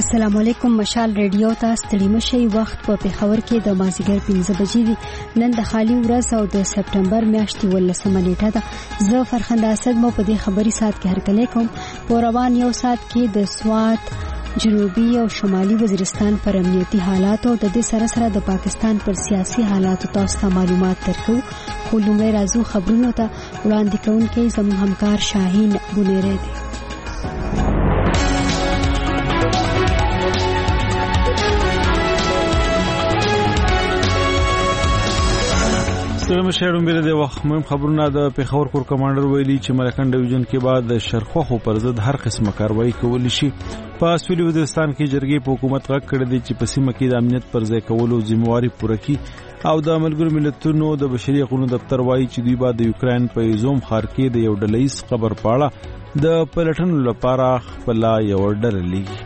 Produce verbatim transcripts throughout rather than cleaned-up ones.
السلام علیکم. مشال ریډیو ته ستړي مشي. وخت په پیښور کې د مازیګر پنځه بجې دي. نن د خالي ورځ او د سپټمبر میاشتې ولسمه نیټه ده. زه فرخنده اسد مو په دې خبري سات کې هرکلی کوم. په روان یو سات کې د سوات جنوبي او شمالي وزیرستان پر امنیتي حالات او د دې سره سره د پاکستان پر سیاسي حالات تاسو ته معلومات درکو. خو لومړی راځو خبرونو ته. وړاندې کوونکی زموږ همکار شاهین بونیری دی. ستړي شهرونو بیره د وخت مهم خبرونه. د پیښور کور کمانډر ویلي چې ملکن ډیویژن کې بعد د شرخوخو پر ضد هر قسمه کاروایی کولی شي. په سویلي وزیرستان کې جرګې په حکومت غږ کړی دی چې په سیمه کې د امنیت پر ځای کولو ذمہواري پوره کړي. او د ملګرو ملتونو د بشري حقوقو دفتر وایي چې دوی بعد د یوکرين په ایزوم ښار کې د یو ډلهیز قبر پاړه د پلټنو لپاره خپل یو ډله لیږي.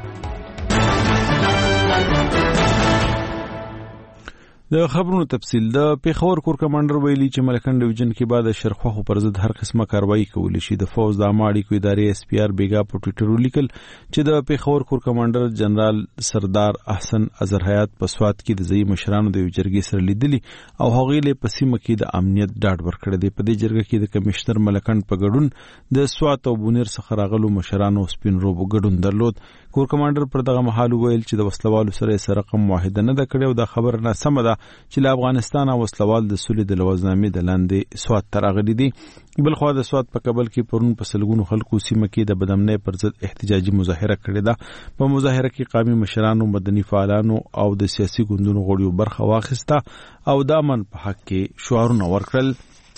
د خبرونو تفصیل. د پیښور کور کمانډر ویلي چې ملکن ډیویژن کې بعد شرخوخو پر ضد هر قسمه کاروایی کولی شي. د فوج د عامه اړیکو ادارې اس پی آر بیګا په ټوئیټر ولیکل چې د پیښور کور کمانډر جنرال سردار احسن اظهر حیات په سوات کې د ځای مشرانو د یو جرګې سره لیدلی او هغوی له په سیمه کې د امنیت ډاډ ورکړی دی. په دې جرګه کې د کمشنر ملکن په ګډون د سوات او بونیر څخه راغلو مشرانو سپین روبو ګډون درلود. کور کمانډر پر دغه مهال ویل چې د وسلوالو سره سره رقم واحده نه ده کړې او دا خبر نه سم ده چې له افغانستان او وسلوال د سولې د لوازنامې د لاندې سوات ته راغلي دي. بل خو د سوات په کابل کې پرون په سلګونو خلکو سیمه کې د بدامنۍ پر ضد احتجاجي مظاهره کړې ده. په مظاهره کې قومي مشرانو، مدني فعالانو او د سیاسي ګوندونو غړیو برخه واخیسته او د امن په حق کې شعارونه ورکړل.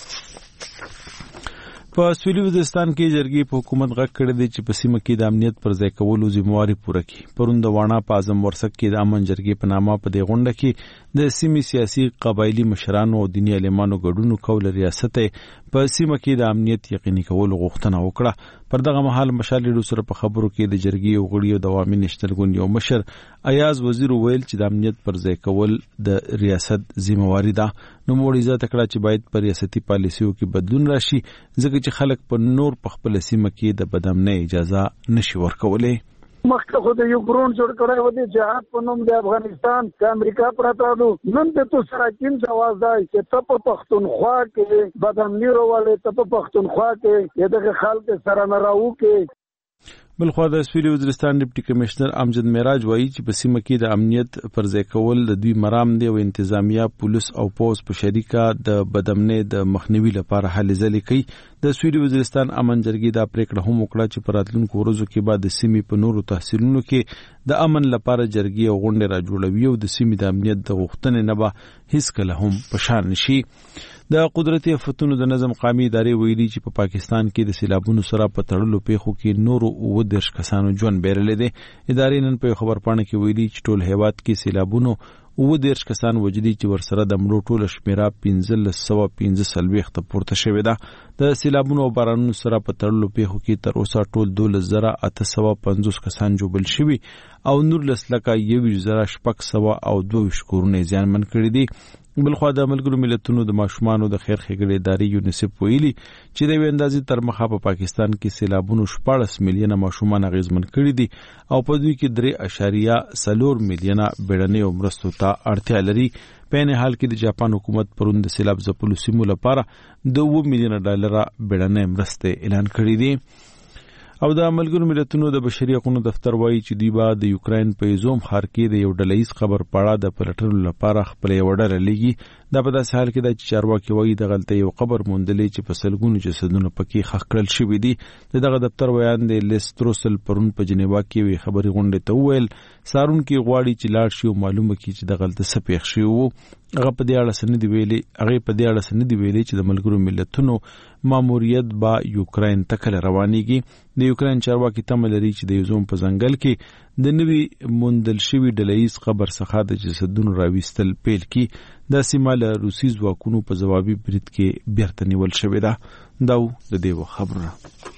په سویلي وزیرستان کې جرګې په حکومت غږ کړی دی چې په سیمه کې د امنیت پر ځای کولو ذمہواري پوره کړي. پرون د واڼه په اعظم ورسک کې د امن جرګې په نامه په دې غونډه کې د سیمې سیاسي قبایلی مشرانو او دیني عالمانو ګډون کول ریاست په سیمه کې د امنیت یقیني کولو غوښتنه وکړه. پر دغه مهال مشال ډیرو سره په خبرو کې د جرګې او غړیو د عوامي نشتل ګوند یو مشر ایاز وزیر ویل چې د امنیت پر ځای کول د ریاست ذمہواري ده. نو موږ عزت کړه چې باید پر ریاستي پالیسیو کې بدلون راشي ځکه چې خلک په نور په خپل سیمه کې د بدامنۍ اجازه نشي ورکولای. مخکې خو د یوکرين جوړ کړی و د جهاد په نوم د افغانستان د امریکا پراته دو. نن د تو سره کوم ځواز دی چې ته په پښتونخوا کې بدامنۍ راولې، ته په پښتونخوا کې دغه خلک سره نه راو کې. بل خو د سویلي وزیرستان ډیپټي کمشنر امجد معراج وایي چې په سیمه کې د امنیت پر ځای کول د دوی مرام دی او انتظامیه، پولیس او پوز په شریکه د بدامنۍ د مخنیوي لپاره هلې ځلې کوي. د سویلي وزیرستان امن جرګې دا پریکړه هم وکړه چې په راتلونکو ورځو کې بعد د سیمې په نورو تحصیلونو کې د امن لپاره جرګې او غونډې راجوړوي او د سیمې د امنیت د غوښتنې نه به هیڅ کله هم په شا نشي. د قدرتي آفتونو د نظم قومي ادارې ویلي چې په پاکستان کې د سیلابونو سره په تړلو پیښو کې نورو اووه دېرش کسانو ژوند بیرلی دی. ادارې نن په خبرپاڼه کې ویلي چې ټول هیواد کې سیلابونو اووه دېرش کسان وجدي چې ورسره د مړو ټوله شمیره پنځلس سوه پنځه څلوېښت ته پورته شوې ده. د سیلابونو او بارانونو سره په تړلو پیښو کې تر اوسه ټول دولس زره اته سوه پنځوس کسان ژوبل شوي او نورلس لکه یوویشت زره شپږ سوه او دوه ویشت کورونه یې زیانمن کړي دي. بلخوا د ملګرو ملتونو د ماشومانو د خیر ښېګڼې ادارې یونیسف ویلي چې د یوې اندازې تر مخه په پاکستان کې سیلابونو شپاړس میلیونه ماشومان اغېزمن کړي دي او په دوی کې درې اعشاریه څلور میلیونه بیړنیو مرستو ته اړتیا لري. په عین حال کې د جاپان حکومت پرون د سیلاب ځپلو سیمو لپاره د اووه میلیونه ډالره بیړنۍ مرستې اعلان کړي دي. او د ملګرو ملتونو د بشري حقوقو دفتر وایي چې دوی به د یوکرين په ایزوم ښار کې د یو ډلهیز قبر پاړه د پلټنو لپاره خپل یو ډله لیږي. دا په داسې حال کې ده چې چارواکي وایي دغلته یو قبر موندلی چې په سلګونو جسدونه پکې ښخ کړل شوي دي. د دغه دفتر ویان د لیستروسل پرون په جنیوا کې یوې خبري غونډې ته وویل څارونکي غواړي چې لاړ شي او معلومه کړي چې دغلته څه پېښ شوي وو. هغه په دې اړه څه نه دي ویلي هغې په دې اړه څه نه دي ویلي چې د ملګرو ملتونو ماموریت به یوکرين ته کله روانېږي. د یوکرين چارواکي تمه لري چې د ایزوم په ځنګل کې د نوي موندل شوي ډلهیز قبر څخه د جسدونو راویستل پیل کړي. دا سیمه له روسي ځواکونو په ځوابي برید کې بیرته نیول شوې ده. دا د دې خبره.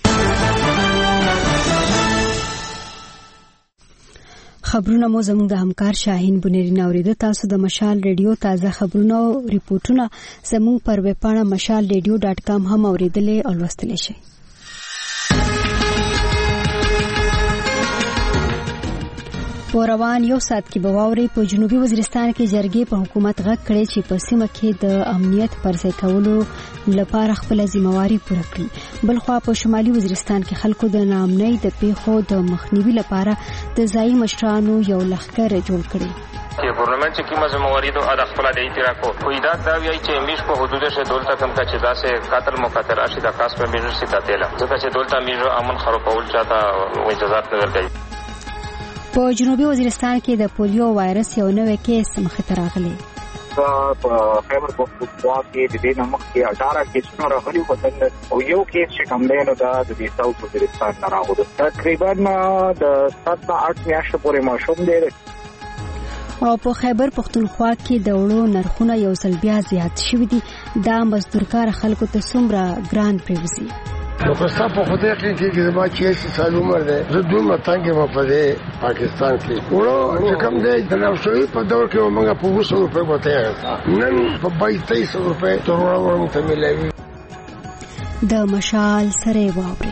خبرونه مو زموږ د همکار شاهین بونیری نوریده. تاسو د مشال ریډیو تازه خبرونه او ریپورتونه زموږ پر ویب پاڼه مشال ریډیو ډاټ کام هم اوریدلې او لوستلی شئ. په په روان یو ساعت کې به واوري په جنوبي وزیرستان کې جرګې په حکومت غږ کړی چې په سیمه کې د امنیت پرځای کولو لپاره خپل ځمواري پوره کړي. بلخوا په شمالي وزیرستان کې خلکو د ناامنۍ د پیښو د مخنیوي لپاره د ځایي مشرانو یو لښکر جوړ کړي. که گورنمنت چې کومه ځمواري ده د خپل د ایترا کو خو دا وایي چې میش په حدود شه دولت کم کا چې داسې قاتل مقتل اشي د خاص په میجر سي تاتله ځکه چې دولت میجر امن خرابول چاته و اجازه نه ورکړي. په جنوبي وزیرستان کې د پولیو وایرس یو نوې کیس مخې ته راغلی. په خیبر پختونخوا کې د دې نمک کې اټھارہ کیسونه راغلي وو او یو کیس چې کوم دی نو دا د ساوث وزیرستان نه راغلی. تقریبا د سات نه اټ میاشتې پورې ماشوم دی. او په خیبر پختونخوا کې د وړو نرخونه یو ځل بیا زیات شوي دي. دا مزدورکار خلکو ته څومره ګران پریوزي. نو پستا په خوده کې چې زما چې سال عمر ده زه دومره تنګ ما په پاکستان کې وړو چې کوم دی د نوښوي په دور کې موږ په وسو روپے وته نن په بایس تیس روپے تر وړو ته ملوي. د مشال سره واوري.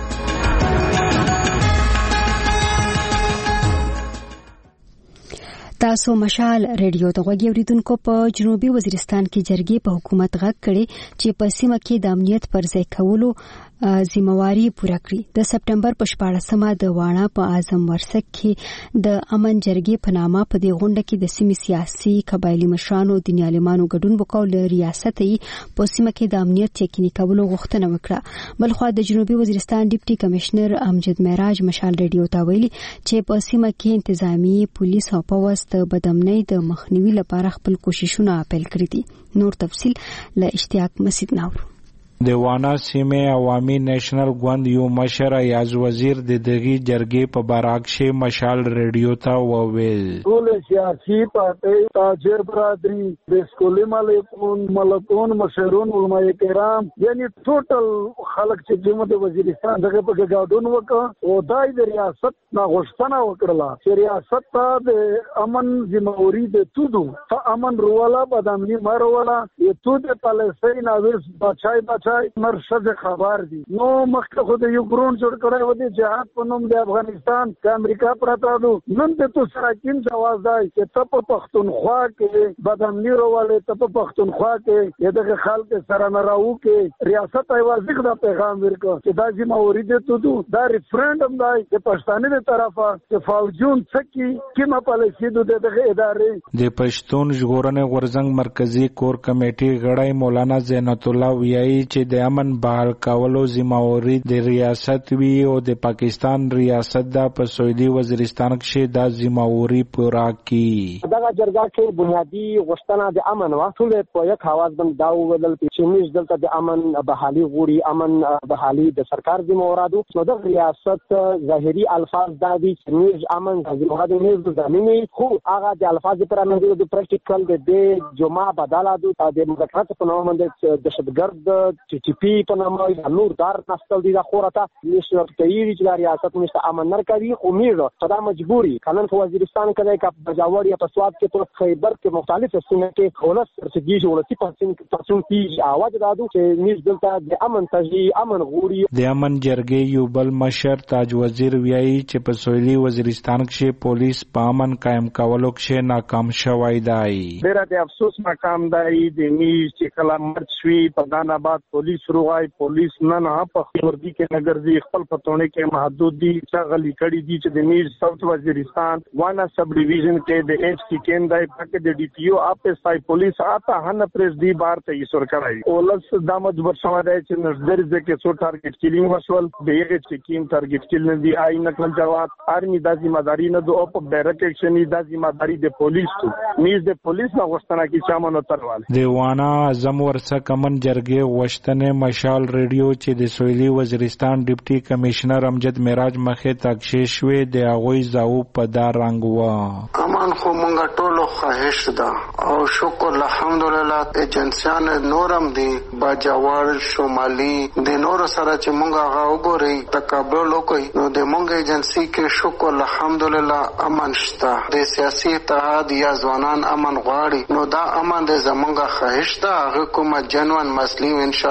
تاسو مشال ریډیو ته غوږی اوریدونکو. په جنوبي وزیرستان کې جرګې په حکومت غږ کړي چې په سیمه کې د امنیت پرځای کولو ذمہواری پوره کړي. د سپټمبر په شپاړسمه د واڼه په اعظم ورسک کې د امن جرګې په نامه په دې غونډه کې د سیمې سیاسي قبایلی مشرانو د دیني عالمانو ګډون وکول. ریاست یې په سیمه کې د امنیت یقیني کولو غوښتنه وکړه. بلخوا د جنوبي وزیرستان ډیپټي کمشنر امجد معراج مشال ریډیو ته ویلي چې په سیمه کې انتظامی پولیس او پولیس د بدامنۍ د مخنیوي لپاره خپل کوششونه پیل کړي دي. نور تفصیل له اشتیاق مسجد ناورو. د وانا سیمه عوامي نېشنل ګوند یو مشر ایاز وزیر د دغه جرګې په باراکشه مشال ریډیو ته وویل. ټول سیاسي پارټي تاجر برادری د سکولي مالکون ملکون مشرون علماء کرام یعنی ټوټل خلک چې د وزیرستان دغه په ګډون وکړ او دای د ریاست نه غوښتنه وکړه چې ریاست ته د امن ذمہواری د تودو ته امن رواله بدامنی مروله یو تود پالیسین اوس بچای بچای مرشد خبر دي. نو مخکې خو د یوکرين جوړ کړی و د جهاد په نوم د افغانستان د امریکا پراته دو نن د تو سره کیم جواز دی چې ته په پښتونخوا کې بدامنی رواله ته په پښتونخوا کې دغه خلک سره نه راو کې ریاست ایوازیک دا پیغام ورکړ چې دا ذمہواری دي ته دو دا ریفرندم دی چې پښتانه د طرفه چې فوجون څکی کیمه پالیسي د دغه ادارې د پښتون ژغورنې غورځنګ مرکزی کور کمیټې غړی مولانا زینت الله ویایي چې د امن بحال کولو ذمہواری د ریاست وی او د پاکستان ریاست دا په سعودي وزیرستان کې دا ذمہواری پورا کی. دا جرګه کې بنیادی غوښتنه د امن وا ټول په یک आवाज باندې دا وویل چې موږ دلته د امن بحالي غوړي امن بحالي د سرکار ذمہوارادو نو د ریاست ظاهري الفاظ دا دي چې موږ امن ذمہوارادو موږ ځانینه خو هغه د الفاظ پر باندې د پریکټیکل د جمعه بدلادو د مذاکرات په نوم باندې دهشتګرد چې ټي پی په نامه یا نور دار نستل دي دا خورته نشو کوي چې ریاست مشته امن نر کوي خو میرو صدا مجبوری قانون په وزیرستان کې د بجاور یا په سواد کې په خیبر کې مختلف سیمه کې خلاص سرسګي ولسی پرسن پرسن کی आवाज دادو چې نس دلته د امن تجي امن غوري. د امن جرګې یو بل مشر تاج وزیر ویایي چې په سویلي وزیرستان کې پولیس په امن قائم کولو کې ناکام شوی دی. ډېر د افسوس ناکام دی د میش چې کله مرچوي په داناباد پولیس روای پولیس نه نه په خبردي کې نګرځي خپل پتوونه کې محدود دي چې غلي کړي دي چې د میش ساوث وزیرستان وانا سب ډیویژن کې د ایچ سی کیندای پکې د ډي پی او اپس آی پولیس آتا هن پرز دی بار ته یې سر کړای اولس دامت ورشمه دی چې نظر دې کې څو ټارګټ کیلینګ وشول دغه چې کیم ټارګټ کیل نه دی آی نقل جواب آرمي د ذمہداري نه دو اپ ډایرکټ ایکشن د ذمہداري د پولیس ته میز د پولیس نه غوښتنه کی چامنو ترواله دی وانا اعظم ورسک امن جرګې وشتنه مشال ریډیو چې د سویلي وزیرستان ډیپټي کمشنر امجد معراج مخه تکشیش وې د اغوی زاو په دار رنگ وا امان خو مونږ ټولو خواهش ده او شکر الحمدلله ایجنسیان نورم دي باجوړ شمالي د نور سره چې مونږ هغه وګوري تقابل وکړي نو د مونږ ایجنسی کې شکر الحمدلله امن شته د سیاسي اتحاد یا ځوانان امن غواړي نو دا امن د زمونږ خواهش ده هغه کومه جنوان مسلې ان شاء الله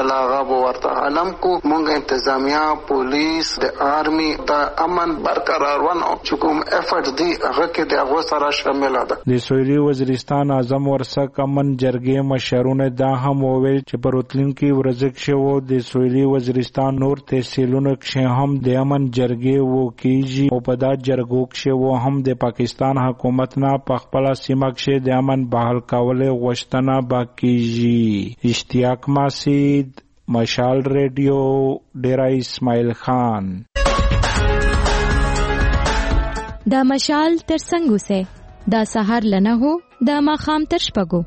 علاوه ورته عالم کو مونږ انتظامیه پولیس د آرمي د امن برقرار ونه چې کوم افورت دی هغه کې د هغه سره شامل ده. د سویلي وزیرستان اعظم ورسک امن جرګې مشرونه دا هم وویل چې په راتلونکي ورځ کې وو د سویلي وزیرستان نور تحصیلونو کې هم د امن جرګې وو کیږي او په دا جرګو کې وو هم د پاکستان حکومت نه په خپل سیمه کې د امن بحال کول غوښتنه باکیږي. اشتیاق ماسید، مشال ریډیو، ډیرا اسماعیل خان. دا مشال تر څنګه سه دا سحر لنه هو دا ماخام تر شپګو.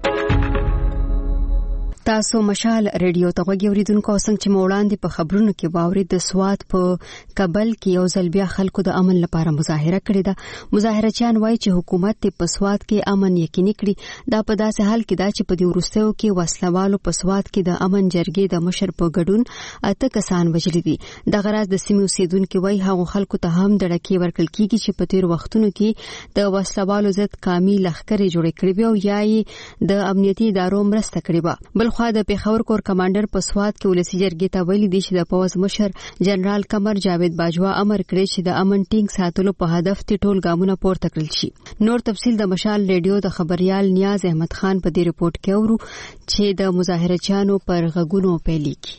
تاسو مشال ریډیو ته غوږی اوریدونکو څنګه چې موړاندې په خبرونو کې باورې د سواد په کابل کې یو ځل بیا خلکو د امن لپاره مظاهره کړې ده. مظاهرچیان وایي چې حکومت په سواد کې امن یقیني کړي. دا په داسې حال کې دا چې په دې وروستیو کې وسلوالو په سواد کې د امن جرګې د مشر په ګډون اته کسان وژلي دي. د غراض د سیمې اوسیدونکو وایي هغه خلکو ته هم د ډکې ورکړل کیږي چې په تیر وختونو کې د وسلوالو ضد قومي لښکرې جوړې کړې وي او یا یې د امنیتي ادارو مرسته کړې وه. بل خو د پیښور کور کمانډر په سواد کې ولسی جرګې ته ویلي دي چې د پوز مشر جنرال قمر جاوید باجوا امر کړی چې د امن ټینګ ساتلو په هدف ته ټول ګامونه پورته کړل شي. نور تفصیل د مشال ریډیو د خبريال نیاز احمد خان په دې رپورت کې اورو چې د مظاهرچیانو پر غږونو پیلي کی.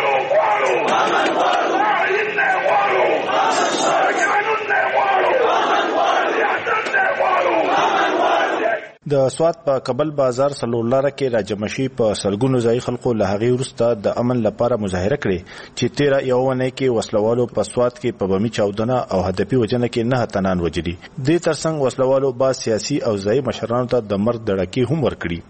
د سواد په کابل بازار سلولاره کې راجمشي په سلګونو ځای خلکو له هغې وروسته د امن لپاره مظاهره کړې چې تیره یو ونې کې وسلوالو په سواد کې په بمي چاودنه او هدفي وجنه کې نه تنان وجدي. دې ترڅنګ وسلوالو با سیاسي او ځای مشرانو ته د مرګ دړکې هم ورکړي.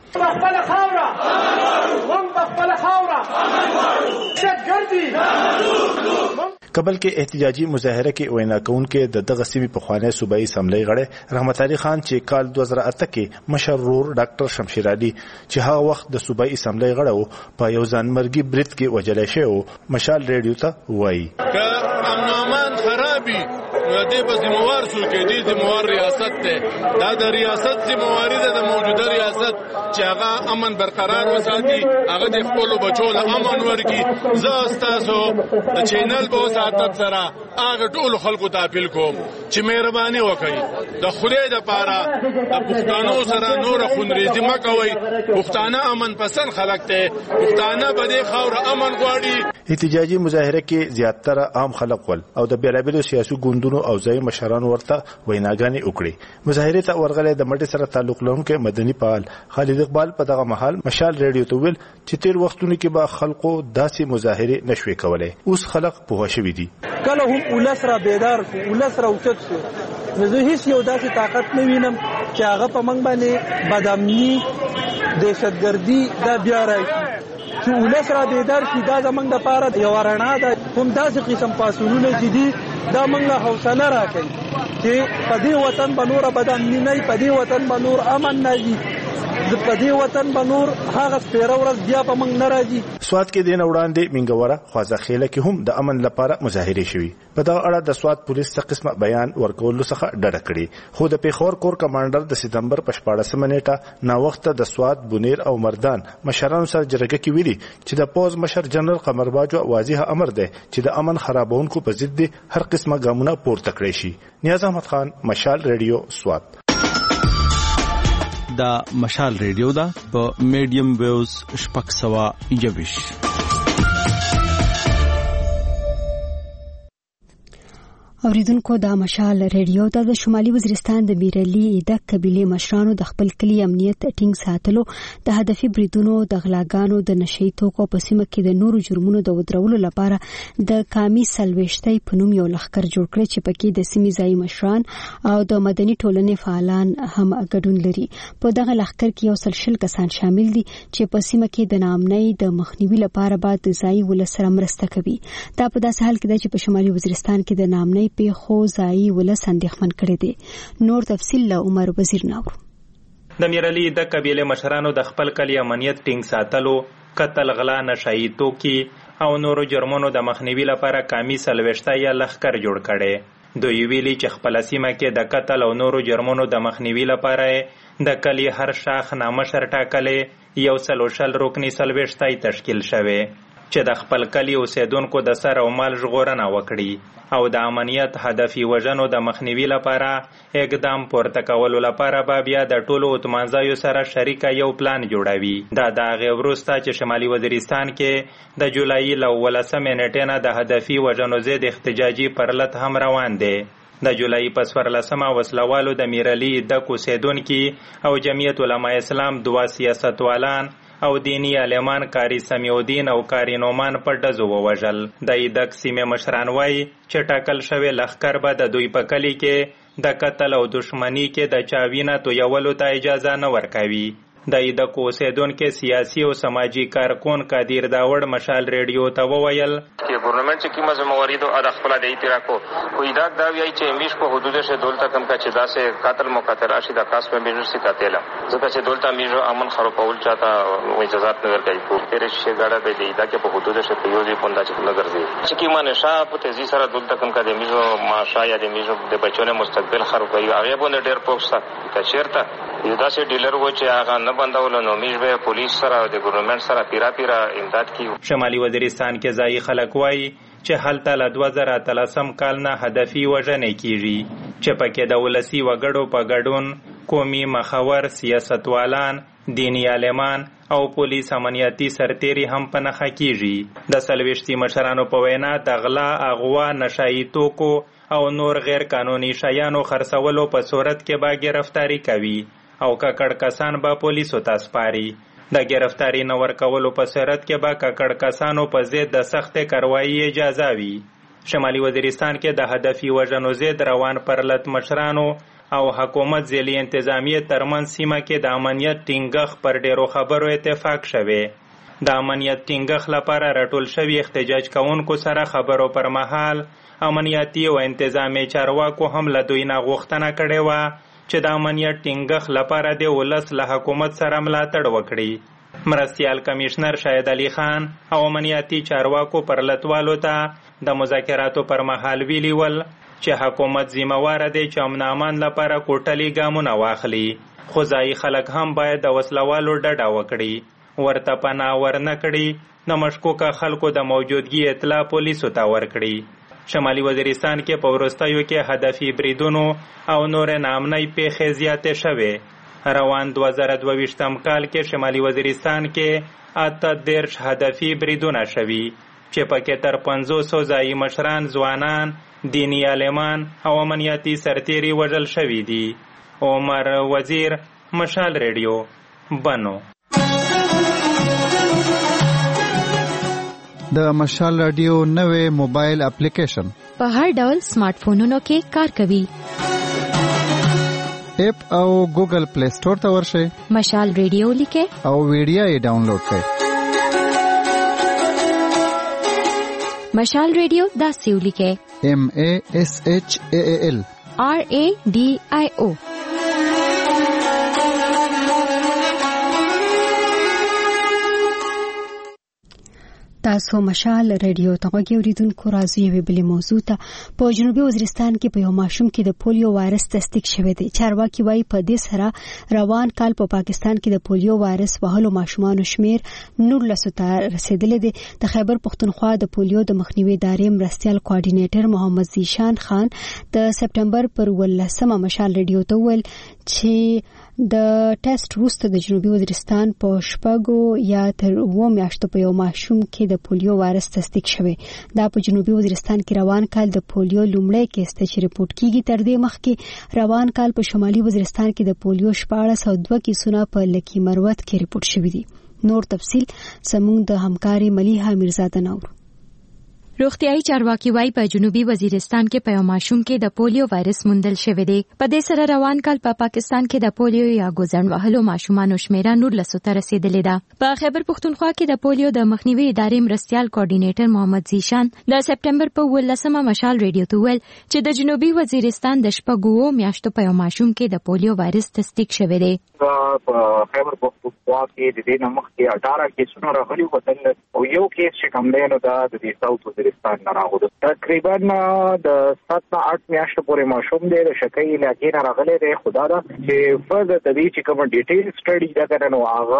کابل کې احتجاجي مظاهره کې وینا کوونکې د دغه سیمې پخوانی صوبایي اسمبلی غړی رحمت علي خان چې کال دوه زره اته کې مشرور ډاکټر شمشیر علي چې هغه وخت د صوبایي اسمبلی غړی په یو ځانمرګي برید کې وژل شوی مشال ریډیو ته وایي که امن امان خرابي نو دې په ذمہوار څوک دی ذمہوار ریاست ته دا د ریاست ذمہواری ده د موجوده ریاست چې هغه امن برقرار وساتي هغه د خپل بچو له امن ورګي زه تاسو د چینل په ساتت سره هغه ټول خلکو ته اپیل کوم چې مهرباني وکړي د خدای د پاره د پښتنو سره نور خونریزي مکوي. پښتانه امن پسند خلک ته پښتانه به د خاور امن غواړي. احتجاجي مظاهره کې زیاتره عام خلک ول او د بیلابیلو سیاسي ګوندونو او ځای مشرانو ورته ویناګانې وکړي. مظاهره ته ورغلې د مټي سره تعلق لرونکي مدني فعال خالد اقبال په دغه محل مشال ریډیو ته ویل چې تیر وختونو کې به خلکو داسې مظاهره نشوي کولای. اوس خلک په شوي دي. کله هم ولس را بیدار شو، ولس را اوچت شو. زه هیڅ یو داسې طاقت نه وینم چې هغه په موږ باندې بدامني دهشتګردي دا بیا راشي. چې ولس را بیدار شي دا زموږ دپاره یوه رڼا ده. کوم داسې قسم پاڅونونه چې دي دا موږ له حوصله راکوي چې په دې وطن به نوره بدامني نه وي، په دې وطن به نور امن نه وي، په دې وطن به نور هغه سپیره ورځ بیا په موږ نه راځي. سواد کې د نه وړاندې منګوره خوازخیله کې هم د امن لپاره مظاهرې شوي. په دغه اړه د سواد پولیس څخه قسمه بیان ورکولو څخه ډډه کړې. خو د پیښور کور کمانډر د سپتمبر په شپاړسمه نیټه نا وخت د سواد بونیر او مردان مشرانو سره جرګه کې ویلي چې د پوز مشر جنرال قمر باجوا واضح امر دی چې د امن خرابونکو په ضد هر قسمه ګامونه پورته کړی شي. نیاز احمد خان، مشال ریډیو، سواد. دا مشال ریډیو دا په میډیم ویوز شپږ سوه یوویش. اوریدونکو دا مشال ریډیو د شمالي وزیرستان د بیرلی د قبيله مشرانو د خپل کلی امنیت ټینګ ساتلو د هدفي بریدونو د غلاګانو د نشئی توکو په سیمه کې د نورو جرمونو د ودرولو لپاره د قامي سلويشتۍ په نوم یو لښکر جوړ کړی چې پکې د سیمې ځای مشران او د مدني ټولنې فعالان هم ګډون لري. په دغه لښکر کې یو سل شل کسان شامل دي چې په سیمه کې د ناامنۍ د مخنیوي لپاره بعد د ځای ولسره مرسته کوي. دا په داسې حال کې ده چې په شمالي وزیرستان کې د ناامنۍ په خو ځای ولس اندېښمن کړي دي. نور تفصیل له عمر وزیر ناو. د میرلی د قبیله مشرانو د خپل کلی امنیت ټینګ ساتلو، قتل، غلا، نشئی توکي او نورو جرمونو د مخنیوي لپاره قامي سلويشتۍ یا لښکر جوړ کړي. دوی ویلي چې خپل سیمه کې د قتل او نورو جرمونو د مخنیوي لپاره د کلی هر شاخ نامشر ټاکلې یو سل شل رکني سلويشتۍ تشکیل شوه. چې د خپل کلی اوسیدونکو د سر او مال ژغورنه وکړي او د امنیت هدفي وژنو د مخنیوي لپاره اقدام پورته کولو لپاره به بیا د ټولو اتمانځایو سره شریکه یو پلان جوړوي. دا د هغې وروسته چې شمالي وزیرستان کې د جولای له اوولسمې نیټې نه د هدفي وژنو ضد احتجاجي پرلط هم روان دی. د جولای په څوارلسمه وسلوالو د میرعلي ډک اوسیدونکي او جمعیت علماء اسلام دوه سیاستوالان او دینی عالمان کاری سمیودین او کاری نومان په ډزو ووژل. د ایدک سیمې مشران وایي چې ټاکل شوی لښکر به د دوی په کلي کې د قتل او دشمنی کې د چا وینه تویولو ته اجازه نه ورکوي. د ایدک اوسیدونکي سیاسي او سماجي کارکون قادر داوړ مشال ریډیو ته وویل چې ګورنمنت چې کومه ذمہواری ده د خپل د اعتراف کو خو ایدک دا وایي چې میش په حدود شه دولت کم کا چې داسې قتل مقتل راشي د قاس په میجر سي تاتله ځکه چې دولت میجر امن خرابول چاته و اجازه نه ورکوي په تیرې شي غاړه به د ایدک په حدود شه په یوځي پوندا چې نظر دی چې کی معنی شاه په تیزی سره دولت کم کا د میجر ماشا یا د میجر د بچونه مستقبل خرابوي هغه باندې ډېر پوښتنه ته چیرته یو داسې ډیلر و چې هغه نه بندول نو میش به پولیس سره د ګورنمنت سره پیرا پیرا امداد کوي. شمالي وزیرستان کې ځایي خلک وایي چې هلته له دوه زره اتلسم کال نه هدفي وژنې کیږي چې پکې د ولسي وګړو په ګډون قومي مخور سیاستوالان دینی عالمان او پولیس امنیتي سرتیري هم په نښه کیږي. د څلوېښتي مشرانو په وینا د غلا اغوا نشایي توکو او نور غیر قانوني شیانو خرڅولو په صورت کې به گرفتاری کوي او ککړ کسان به پولیسو ته سپاري. د گرفتاری نه ورکولو په صورت کې به ککړ کسانو په ضد د سختې کاروایي اجازه وي. شمالي وزیرستان کې د هدفي وژنو ضد روان پرلط مشرانو او حکومت ځلي انتظامیې ترمنځ سیمه کې د امنیت ټینګښت پر ډیرو خبرو اتفاق شوی. د امنیت ټینګښت لپاره راټول شوي احتجاج کوونکو سره خبرو پر مهال امنیتي او انتظامي چارواکو هم له دوی نه غوښتنه کړې وه چې د امنیت ټینګښت لپاره د ولس له حکومت سره ملاتړ وکړي. مرستیال کمشنر شاهد علي خان او امنیتي چارواکو پرلطوالو ته د مذاکراتو پر مهال ویلي ول چې حکومت ذمہواره دی چې امن امان لپاره کوټلي ګامونه واخلي خو ځایي خلک هم باید د وسلوالو ډډه وکړي ورته پناه ورنه کړي د مشکوکه خلکو د موجودګي اطلاع پولیسو ته ورکړي. شمالي وزیرستان کې په وروستیو کې هدفي بریدونو او نور ناامنۍ پیښې زیاتې شوې. روان دوه زره دوه ویشتم کال کې شمالي وزیرستان کې اته دېرش هدفي بریدونه شوي چې پکې تر پنځوسو ځایي مشران ځوانان دینی عالمان او امنیتي سرتیري وژل شوي دي. عمر وزیر مشال ریډیو بنو. د مشال رادیو نوې موبایل اپلیکیشن په هر ډول سمارټ فونونو کې کار کوي. اپ او ګوګل پلی سٹور ته ورشئ. مشال ریډیو لیکئ او ویډیو یې ډاونلوډ کړئ. مشال ریډیو داسې ولیکئ ایم ا اس ایچ ا ال آر ا ډي آی او. تاسو مشال ریډیو ته غوږی اوریدونکو راځي یوې بلې موضوع ته. په جنوبي وزیرستان کې په یو ماشوم کې د پولیو وایرس تصدیق شوی دی. چارواکي وایي په دې سره روان کال په پا پاکستان کې د پولیو وایرس وهلو ماشومانو شمیر نولسو ته رسیدلی دی. د خیبر پښتونخوا د پولیو د مخنیوي ادارې مرستیال کوارډینیټر محمد زیشان خان د سپټمبر پر ولسمه مشال ریډیو ته وویل چې د ټیسټ وروسته د جنوبي وزیرستان په شپږو یا تر اووه میاشتو په یو ماشوم کې د پولیو وایرس تصدیق شوی. دا په جنوبي وزیرستان کې روان کال د پولیو لومړی کیس ته چې رپورټ کیږي. تر دې مخکې روان کال په شمالي وزیرستان کې د پولیو شپاړس او دوه کیسونه په لکی مروت کې رپورټ شوي دي. نور تفصیل زموږ د همکاري ملیحه میرزاده نور. روغتیايي چارواکي وايي په جنوبي وزیرستان کې په یو ماشوم کې د پولیو وایرس موندل شوی دی. په دې سره روان کال په پا پاکستان کې د پولیو یا ګوزن وهلو ماشومانو شمیره نولسو ته رسیدلې ده. په خیبر پښتونخوا کې د پولیو د مخنیوي ادارې مرستیال کوارډینیټر محمد زیشان د سپټمبر په ولسمه مشال ریډیو ته ویل چې د جنوبي وزیرستان د شپږو میاشتو په یو ماشوم کې د پولیو وایرس تصدیق شوی دی. په خیبر پښتونخوا کې د دې نمخ کې اټاره کیسونه راغلي وو او یو کیس چې کوم دی نو دا د ساوث وزیرستان نه راغلی. تقریبا د سات نه اټ میاشتو پورې ماشوم دی د شکی علاقې نه راغلی دی. خدا دا چې فرد د دې چې کوم ډیټیل سټډي دا کنه نو هغه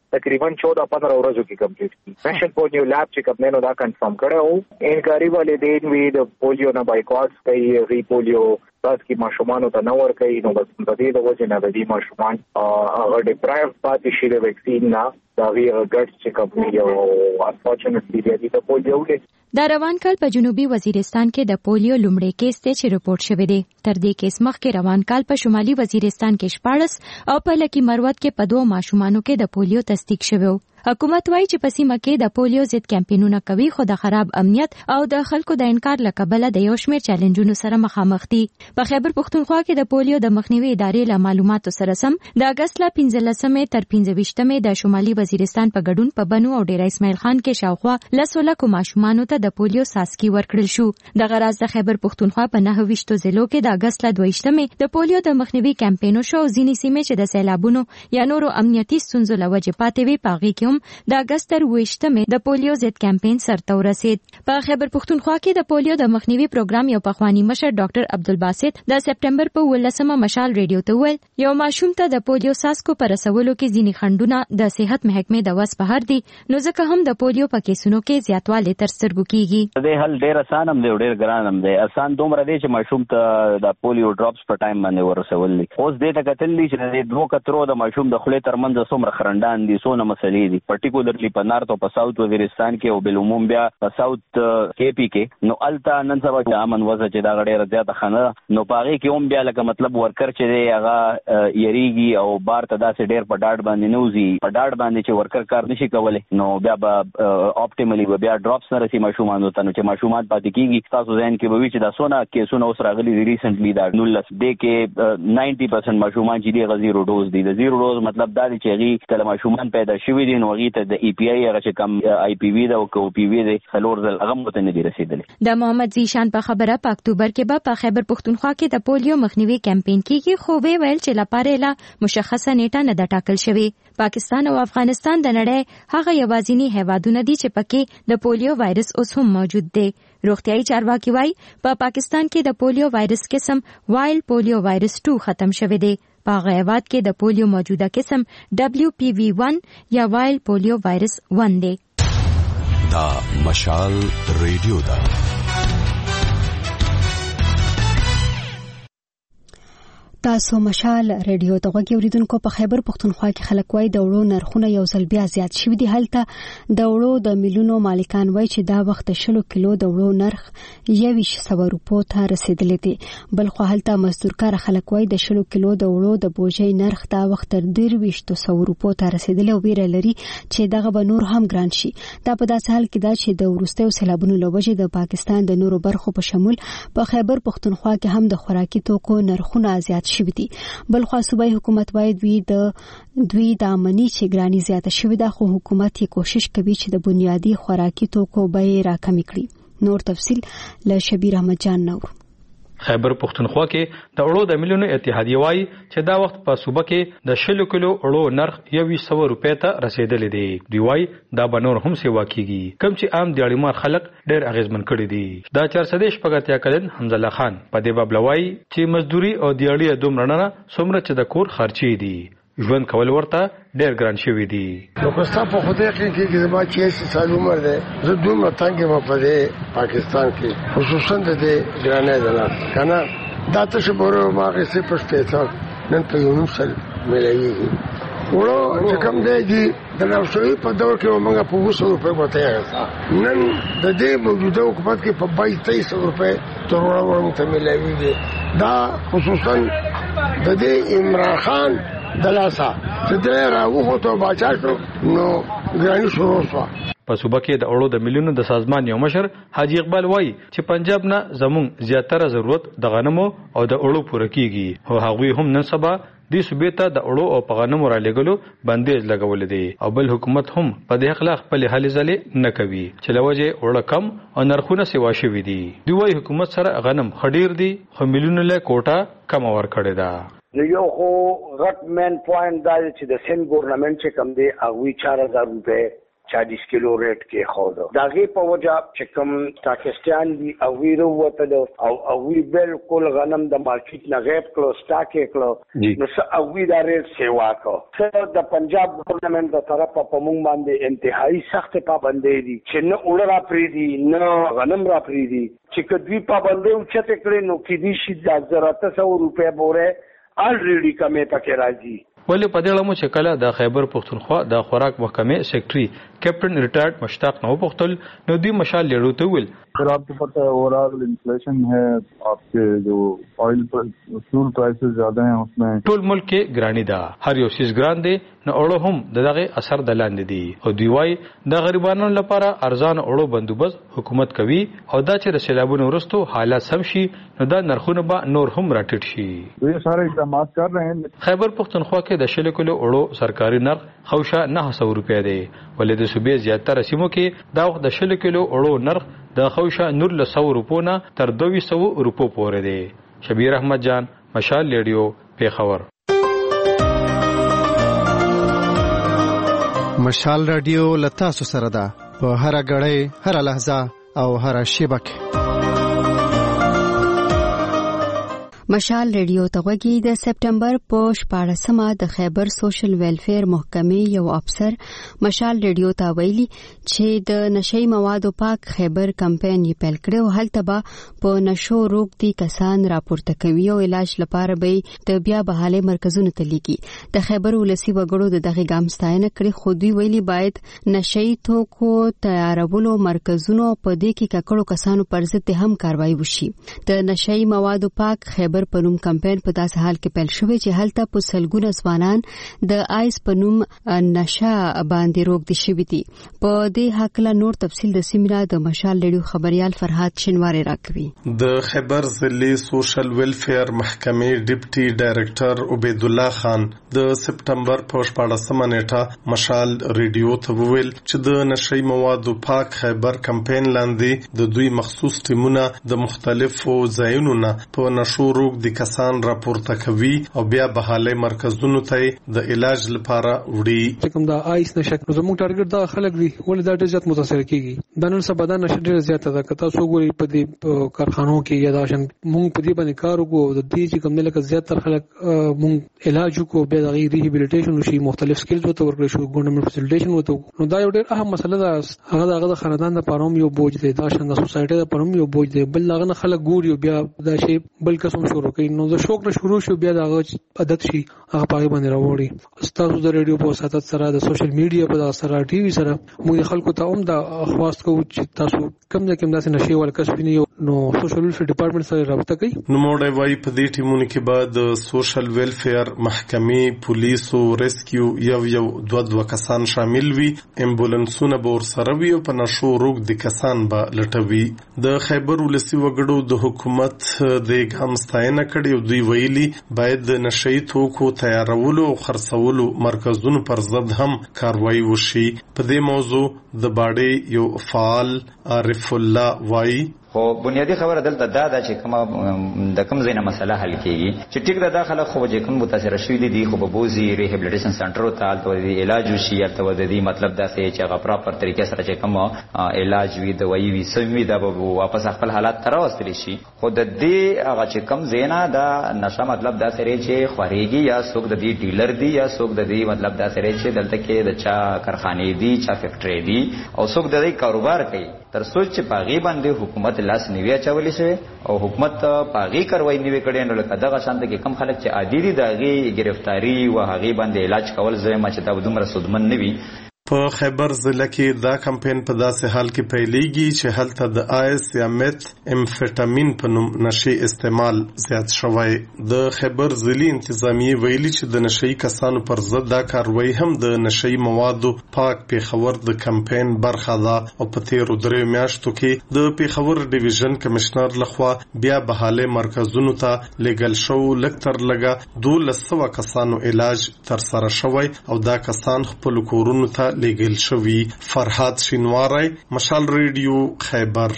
تقریبا چودہ پندرہ ورځو کې کمپلیټ کړي. نیشنل پولیو لیب چې کوم نه دا کنفرم کړی وو انکاري والدین وی د پولیو نه بایکاټ کوي ری پولیو تاسو کې ماشومان ته نور کوي نو بس په دې د وجه نه د دې ماشومان هغه ډیپرایو پاتې شي د ویکسین نه دا وی ګټ چې کوم یو انفورچونټلی د پولیو کې دا روان کال په جنوبي وزیرستان کې د پولیو لومړی کیس ته چې رپورټ شوی دی. تر دې کیس مخکې روان کال په شمالي وزیرستان کې شپاړس او په لکی مروت کې په دوه ماشومانو کې د پولیو تصدیق شوی. حکومت وایي چې په سیمه کې د پولیو ضد کمپاینونه کوي خو د خراب امنیت او د خلکو د انکار له کبله د یو شمېر چیلنجونو سره مخامخ دي. په خیبر پښتونخوا کې د پولیو د مخنیوي ادارې له معلوماتو سره سم د اګست له پنځلسمې تر پنځه ویشتمې د شمالي وزیرستان په ګډون په بنو او ډیره اسماعیل خان کې شاوخوا لس لکو ماشومانو ته د پولیو ساسکي ورکړل شو. دغه راز د خیبر پښتونخوا په نهه ویشتو ضلعو کې د اګست له دوه ویشتمې د پولیو د مخنیوي کمپاینو شو. ځینې سیمې چې د سیلابونو یا نورو امنیتي ستونزو له وجې پاتې وي په هغې کې هم د اګست تر ویشتمې د پولیو ضد کمپاین سرته ورسید. په خیبر پښتونخوا کې د پولیو د مخنیوي پروګرام یو پخوانی مشر ډاکټر عبدالباسط د سپټمبر په ولسمه مشال ریډیو ته وویل یو ماشوم ته د پولیو ساسکو پر رسولو کې ځینې خنډونه د صحت محکمې د وس بهر دي نو ځکه هم د پولیو په کیسونو کې زیاتوالی تر سترګو کیږي. د حل ډیر آسان هم دی ډیر ګران هم دی. آسان دومره دی چې ماشوم ته د پولیو ډراپس په ټایم باندې ورسول دي. اوس دې ته کتل دي چې د دوه کترو د ماشوم د خولې ترمنځ څومره خرندان دي څونه مسلې دي پرټیکولرلی په نارت او په ساوث وزیرستان کې او بالعموم بیا په ساوث کې پی کې نو التا نن سبا چې امن وځي چې دا ډیره زیاته خنه نو پاغي کې هم بیا لکه مطلب ورکر چې دی هغه یریږي او بار ته داسې ډیر په ډاډ باندې نوزي په ډاډ باندې چې ورکر کار نشي کولای نو بیا به اپټیملی بیا ډراپس نه رسي ماشومان ته نو چې ماشومان پاتې کیږي تاسو ځین کې به وی چې دا سونه کیسونه اوس راغلي ریسنټلی دا نولس دی کې نود پرسنټ ماشومان چې دی غزيرو ډوز دي د زیرو ډوز مطلب دا دی چې هغه کله ماشومان پیدا شوي دي نو هغه ته د ای پی آی هغه چې کم آی پی وی دا او کو پی وی دی څلور ځل هغه مته نه دی رسیدلی. د محمد زیشان په خبره په اکتوبر کې به په خیبر پښتونخوا کې د پولیو مخنیوي کمپاین کیږي خو وی ویل چې لپاره لا مشخصه نیټه نه د ټاکل شوی. پاکستان او افغانستان د نړۍ هغه یوازینی هیوادونه دي چې پکې د پولیو وایرس اوس هم موجود دی. روغتیايي چارواکي وایي په پا پاکستان کې د پولیو وایرس قسم وایل پولیو وایرس ټو ختم شوی دی. په هغه هیواد کې د پولیو موجوده قسم ډبلیو پی وی ون یا وایل پولیو وایرس ون دی. دا مشال ریډیو دا تاسو مشال ریډیو ته غوږی اوریدونکو په خیبر پښتونخوا کې خلک وای د وړو نرخونه یو ځل بیا زیات شوي دي. هلته د وړو د میلیونو مالکان وای چې دا وخت شلو کیلو د وړو نرخ یویش سوه روپو ته رسیدلی دی. بل خو هلته مزدورکار خلک وای د شلو کیلو د وړو د بوجۍ نرخ دا وخت تر درویشتو سوه روپو ته رسیدلی او ویره لري چې دغه به نور هم ګران شي. دا په داسې حال کې ده چې د وروستیو سیلابونو له وجې د پاکستان د نورو برخو په شمول په خیبر پښتونخوا کې هم د خوراکي توکو نرخونه زیات شوي دي. بل خو صوبایي حکومت وایي دوی د دوی د امني چې ګراني زیاته شوې ده خو حکومت یې کوشش کوي چې د بنیادي خوراکي توکو بیې راکمې کړي. نور تفصیل له شبیر احمد جان نور. خیبر پښتونخوا کې د اړو د ملیونو اتحادیه وایي چې دا وخت په صوبه کې د شلو کیلو اړو نرخ یویش سوه روپۍ ته رسیدلی دی. دوی وایي دا به نور هم سیوا کیږي کوم چې عام دیاړیمار خلک ډېر اغیزمن کړي دي. دا چار سده شپږ اتیا کلن حمزه الله خان په دې باب لوایي چې مزدوري او دیاړي دومره نه څومره چې د کور خرچي دي ژوند کول ورته ډېر ګران شوي دي. نو که ستا په خدای کې کې زما چې سال عمر دی زه دومره تنګ یم په دې پاکستان کې خصوصا د دې ګرانۍ ده نه که نه دا تشه بورو ما اخېستې په شپېته نن په یو نیم سل میلاویږي. وړو چې کوم دی دي د نوشوي په دور کې موږ په اووه سوه روپۍ ورته اخېسته نن د دې موجوده حکومت کې په بایس تیئس سوه روپۍ تر وړه وړه موږ ته میلاویږي. دا خصوصا د دې عمران خان دلاسا چې دې راوخوتو باچا شو نو ګراني شروع شوه. په صوبه کې د اړو د ملیونو د سازمان یو مشر حاجی اقبال وایي چې پنجاب نه زموږ زیاتره ضرورت د غنمو او د اړو پوره کیږي او هغوی هم نن سبا دې صوبې ته د اړو او په غنمو را لېږلو بندیز لګولی دی او بل حکومت هم په دې خلاف خپلې هلې ځلې نه کوي چې له وجې اړه کم او نرخونه سیوا شوي دي. دوی وایي حکومت سره غنم ښه ډېر دي خو میلیونو له کوټه کمه ورکړې ده. نو یو خو غټ مین پوینټ دا چې د سند ګورنمنت چې کم دی هغوی چار هزار روپۍ چالیس کیلو ریټ کې خو دا غي په وجه چې کوم پاکستان دی او ویرو وته او او وی بالکل غنم د مارکیټ نه غیب کړو سٹاک کړو نو څه او وی دا ریټ سیوا کو څه د پنجاب ګورنمنت د طرفه په مونږ باندې انتهایی سخت پابندۍ دي چې نه اولرا پری دي نه غنم را پری دي چې کدوی پابندۍ اوچته کړي نو کې دي شي د زراعت سو روپے بوره الریډي کمې پکې راځي ولې په دې لمو چې کله د خیبر پښتونخوا د خوراک محکمې سیکرټري کیپټن ریټایرډ مشتاق نو پختل نو دوی مشال لیړو ته ویل सर आपको पता है ओवरऑल इन्फ्लेशन है आपके जो ऑयल पर फ्यूल प्राइसेस ज्यादा हैं उसमें ټول ملک کې ګرانی ده هر یو سیس ګران دي نو اړو هم دغه اثر دلاندې دي او دی وای د غریبانو لپاره ارزان اړو بندوبست حکومت کوي او دا چې رسیدابونو ورستو حالات سم شي نو دا نرخونه به نور هم راټیټ شي یہ سارے اقدامات کر رہے ہیں خیبر پختونخوا کې د شل کلو اړو سرکاري نرخ خوشا نه سو روپیا دی ولې د صوبې زیاتره سیمو کې دا وخت د شل کلو اړو نرخ د خوشا نور له سو روپو نه تر دوه سو روپو پورې دی شبیر احمد جان مشال ریډیو پیښور مشال رادیو لتا سره ده په هر غړې هر لحظه او هر شیبه کې مشال ریډیو ته وګی د سپټمبر په شپاړسمه د خیبر سوشل ویلفیر محکمې یو افسر مشال ریډیو ته ویلي چې د نشئی موادو پاک خیبر کمپاین یې پیل کړو هلته به په نشو روغ دي کسان راپورته کوي او علاج لپاره به د بیا بحالي مرکزونو ته لیږي د خیبر ولسی وګړو د دغه ګام ستاینه کړې خو دوی ویلي باید نشئی توکو تیارولو مرکزونو په دې کې ککړو کسانو پر ضد هم کاروایی وشي د نشئی موادو پاک خیبر په نوم کمپاین په داسې حال کې پیل شوی چې هلته په سلګونه ځوانان د آیس په نوم نشه باندې روغ دي شوي دي په دې حق له نور تفصیل د سیمینار د مشال ریډیو خبريال فرحات شنواری راکوي د خیبر ضلعي سوشل ویلفیر محکمې ډیپټي ډایریکټر عبید الله خان د سپټمبر په شپاړسمه نیټه مشال ریډیو ته وویل چې د نشئی موادو پاک خیبر کمپاین لاندې د دوی مخصوص ټیمونه د مختلفو ځایونو نه په نشو د کسان راپورته کوي او بیا بحالي مرکزونو ته د علاج لپاره وړي کوم دا آیس نشک زموږ ټارګټ دا خلک دي ولې دا ډېر زیات متاثر کیږي د نن سبا دا نشه ډېر زیات ده کته سو ګوري په دې کارخانو کې یا دا شن مونږ په دې باندې کار وکړو د دې چې کوم نه لکه زیات تر خلک مونږ علاج وکړو بیا د ریهابیلیټیشن شي مختلف سکلز وته ورکړل شو ګورنمنت فیسیلیټیشن وته نو دا یو ډېر اهم مسله ده هغه دغه خاندان د پاروم یو بوج دی دا شن د سوسایټي د پاروم یو بوج دی بل هغه خلک ګوري بیا دا شی بل قسم شروع کوي نو د شوق نه شروع شو بیا د عادت شي هغه پای باندې راوړي استاد د ریډیو په ساتت سره د سوشل میډیا په سره ټي وي سره موږ خلکو ته هم د خواست کوو چې تاسو کم نه کم داسې نشي ول کسبینی نو سوشل ویلفیر ډپارټمنټ سره رابطه کوي نو موږ وايي په دې ټیمونو کې بعد سوشل ویلفیر محکمې پولیسو ریسکیو یو یو دوه دوه کسان شامل وي امبولانسونه به ورسره وي او په نشو روغ دي کسان به لټوي د خیبر ولسی وګړو د حکومت د ګام ستاینه کړي دوی ویلي باید د نشئی توکو تیارولو او خرڅولو مرکزونو پر ضد هم کاروایی وشي په دې موضوع د باډي یو فعال عارف الله وای خو بنیادی خبره دلته دا ده چې کوم د کوم ځینې مسله حل کیږي چې ټیک ده داخله خو چې کوم متاثر شوی دي خو به بوزي ریهابیلیټیشن سنټر ته الته د علاج وشي الته د دې مطلب دا چې هغه پراپر طریقې سره چې کوم علاج وي دوايي وي سموي دا به واپس خپل حالات تر واستل شي خو د دې هغه چې کوم زینا دا نشه مطلب دا سره چې خوريږي یا څوک د دې ډیلر دی یا څوک د دې مطلب دا سره چې دلته کې د چا کارخانه دی چا فیکټری دی او څوک د دې کاروبار کوي تر سوچ چې پاغي باندې حکومت لاس نیویا چولې شي او حکومت پاغي کاروایی نیوي کړي نو لکه دغه شانت کې کم خلک چې عادي دي دغه گرفتاری او هغه باندې علاج کول زما چې دا دومره سودمن نه وي په خیبر ضلع کې دا کمپاین په داسې حال کې پیلېږي چې هلته د آیس یا میت امفیټامین په نوم نشي استعمال زیات شوی د خیبر ضلعي انتظامیه ویلي چې د نشي کسانو پر ضد دا کاروایی هم د نشي موادو پاک پیښور د کمپاین برخه ده او په تیرو درې میاشتو کې د پیښور ډیویژن کمشنر لخوا بیا بحاله مرکزونو ته لګل شو لکتر لګا دولس سوه کسانو علاج تر سره شوی او دا کسان خپل کورونو ته لګل شوی فرحات شینواری مشال ریډیو خیبر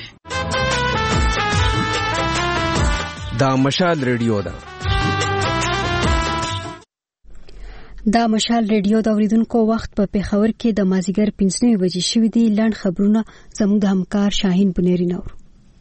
دا مشال ریډیو ده دا مشال ریډیو د اوریدونکو وخت په پیښور کې د مازیګر پنځه بجې شوې دي. لاند خبرونه زموږ د همکار شاهین بنيري نور.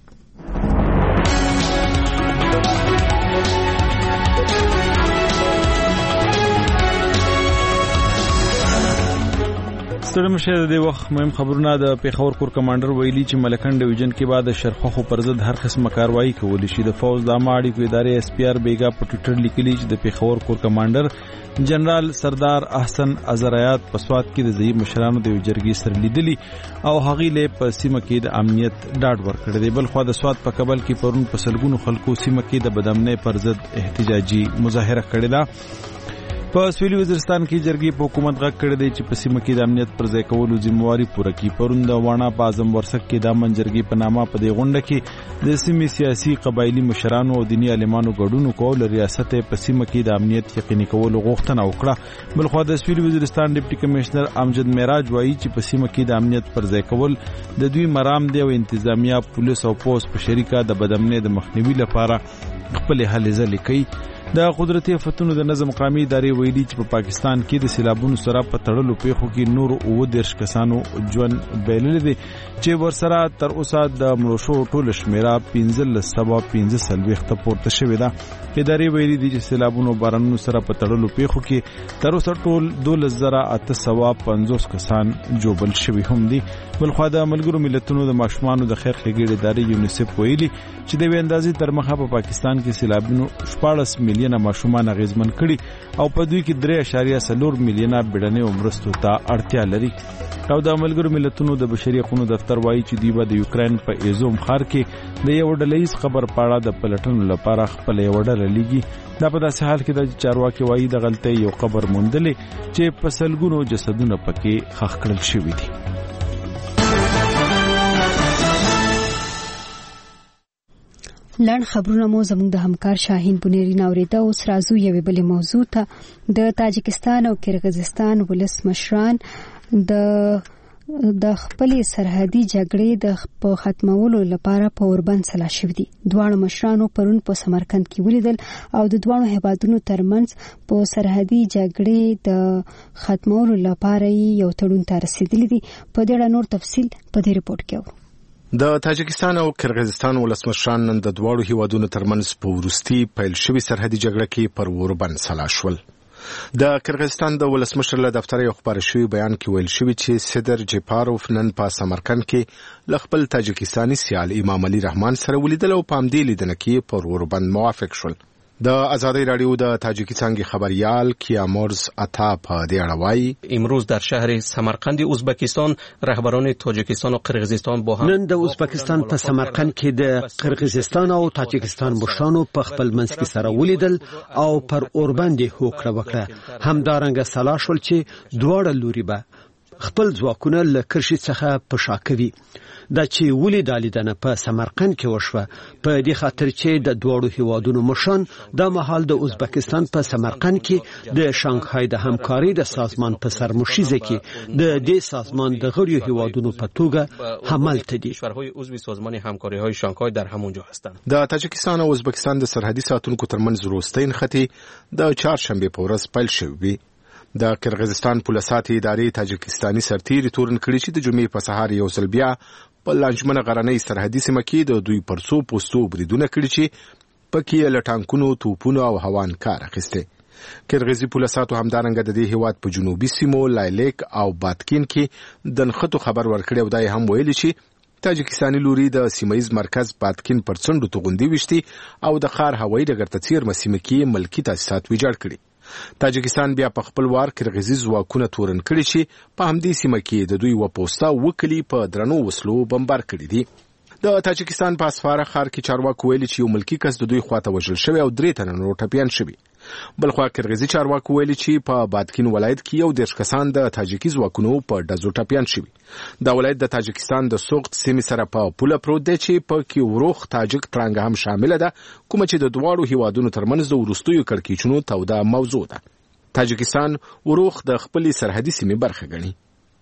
ستړي مشه د وخت مهم خبرونه. د پیښور کور کمانډر ویلي چې ملکن ډیویژن کې بعد شرخخو پر ضد هر قسمه کاروایی کولی شي. د فوج د عامه اړیکو ادارې اس پی آر بیګا په ټویټر لیکلي چې د پیښور کور کمانډر جنرال سردار احسن ازریات په سوات کې د ځای مشرانو د جرګې سره لیدلي او هغه له په سیمه کې د امنیت ډاډ ورکړی دی. بل خو د سوات په کابل کې پرون په سلګونو خلکو سیمه کې د بدامنۍ پر ضد احتجاجي مظاهره کړې ده. په سویلي وزیرستان کې جرګې په حکومت غږ کړی دی چې په سیمه کې د امنیت پر ځای کولو ذمہواری پوره کړي. پرون د واڼه په اعظم ورسک کې د امن جرګې په نامه په دې غونډه کې د سیمې سیاسي قبایلی مشرانو او دینی عالمانو ګډون کول ریاست په سیمه کې د امنیت یقیني کولو غوښتنه وکړه. بل خو د سویلي وزیرستان ډیپټي کمشنر امجد معراج وایي چې په سیمه کې د امنیت پر ځای کول د دوی مرام دی او انتظامیه پولیس او پوس په شریکه د بدامنۍ د مخنیوي لپاره خپل هلې ځلې کوي. د قدرتي آفتونو د نظم قومي ادارې ویلي چې په پاکستان کې د سیلابونو سره په تړلو پیښو کې نور اووه دېرش کسانو ژوند بایللی دی چې ورسره تر اوسه د مړو شوو ټوله شمیره پنځلس سوه پنځه څلوېښت پورته شوې ده. ادارې ویلي دي چې سیلابونو بارانونو سره په تړلو پیښو کې تر اوسه ټول دولس زره اته سوه پنځوس کسان ژوبل شوي هم دي. بلخوا د ملګرو ملتونو د ماشومانو د خیر ښېګڼې ادارې یونیسف ویلي چې د یوې اندازې تر مخه په پاکستان کې سیلابونو شپاړس میلیونه ماشومان اغیزمن کړي او په دوی کې درې اعشاریه څلور میلیونه بیړنۍ مرستو ته اړتیا لري. او د ملګرو ملتونو د بشري حقوقو دفتر وایي چې دوی به د یوکرين په ایزوم ښار کې د یو ډلهیز خبر پاړه د پلټنو لپاره خپل یو ډله لیږي. دا په داسې حال کې د چارواکي وایي د غلطۍ یو خبر موندلې چې په سلګونو جسدونه پکې ښخ کړل شوي دي. لاند خبرونه مو زموږ د همکار شاهین بنيري ناوریده. اوس راځو یوې بلې موضوع ته. د تاجکستان او کرغیزستان ولس مشران د د خپلې سرحدي جګړې د په ختمولو لپاره په اوربند سلا شوي دي. دواړو مشرانو پرون په سمرقند کې ولیدل او د دواړو هیوادونو ترمنځ په سرحدي جګړې د ختمولو لپاره یو تړون ته رسیدلی دي. په دې اړه نور تفصیل په دې رپورت کې اورو. د تاجکستان او کرغیزستان ولسمشران نن د دواړو هیوادونو ترمنځ په وروستي پیل شوې سرحدي جګړه کې پر اوربند سلا شول. د کرغیزستان د ولسمشر له دفتر یو خبر شوی بیان کې ویل شوی چې صدر جپاروف نن په سمرقند کې ل خپل تاجکستاني سیال امام علي رحمان سره ولیدل او په همدې لیدنه کې پر اوربند موافق شول. د آزادی رادیو د تاجیکستان خبریال کیامورز عطا په دې اړه وایي امروز در شهر سمرقند ازبکستان رهبران تاجیکستان و قرغیزستان با هم نن د ازبکستان په سمرقند کې د قرغیزستان او تاجیکستان مشرانو په خپل منځ کې سره ولیدل او پر اوربند هوکړه وکړه. همدارنګه سلا شول چې دواړه لوري به خپل ځواکونه له کرشي څخه په شا کوي. دا چې ولې د لیدنه په سمرقند کې وشوه په دې خاطر چې د دوړو هیوادونو مشران د مهال د ازبکستان په سمرقند کې د شانګهای د همکاري د سازمان په سرمشيزه کې د دې سازمان د غړو هیوادونو په توګه حملت دي. کشورهای عضو سازمان همکاری های شانګهای در همونجا هستند. د تاجکستان او ازبکستان د سرحدي ساتونکو ترمنځ وروستۍ نښتې د چهارشنبه په ورځ پیل شوې. د کرغیزستان پولیساتي ادارې تاجکستاني سرتیري تورن کړي چې د جمعې په سهار یو ځل بیا په لانجمنه غرنۍ سرحدي سیمه کې د دوی پرسو پوستو بریدونه کړي چې پکې له ټانکونو توپونو او هوان کار اخیسته. کرغیزي پولیساتو همدارنګه د دې هیواد په جنوبي سیمو لایلیک او باتکین کې د نښتو خبر ورکړی او دای هم ویلي چې تاجکستاني لوري د سیمایز مرکز باتکین پر څنډو توغندي وشتي او د خار هوایي ډګر ته څیر مسیمه کې ملکی تاسیسات ویجاړ کړي. تاجکستان بیا په خپل وار کرغیزي ځواکونه تورن کړي چې په همدې سیمه کې د دوی و پوسټا وکړي په درنو وسلو بمبار کړي دي. د تاجکستان په اسفاره ښار کې چارواکو ویلي چې یو ملکی کس د دوی خواته وژل شوی او درې تنه نور ټپیان شوي. بلخوا کرغیزي چارواکو ویلي چې په باتکین ولایت کې یو دېرش کسان د تاجکي ځواکونو په ډزو ټپیان شوي. دا ولایت د تاجکستان د سوغد سیمې سره په پوله پروت دی چې په کې وروخ تاجک ترانګ هم شامل ده کوم چې د دواړو هیوادونو ترمنځ د وروستیو کړکېچونو توده موضوع ده. تاجکستان وروخ د خپلې سرحدي سیمې برخه ګڼي.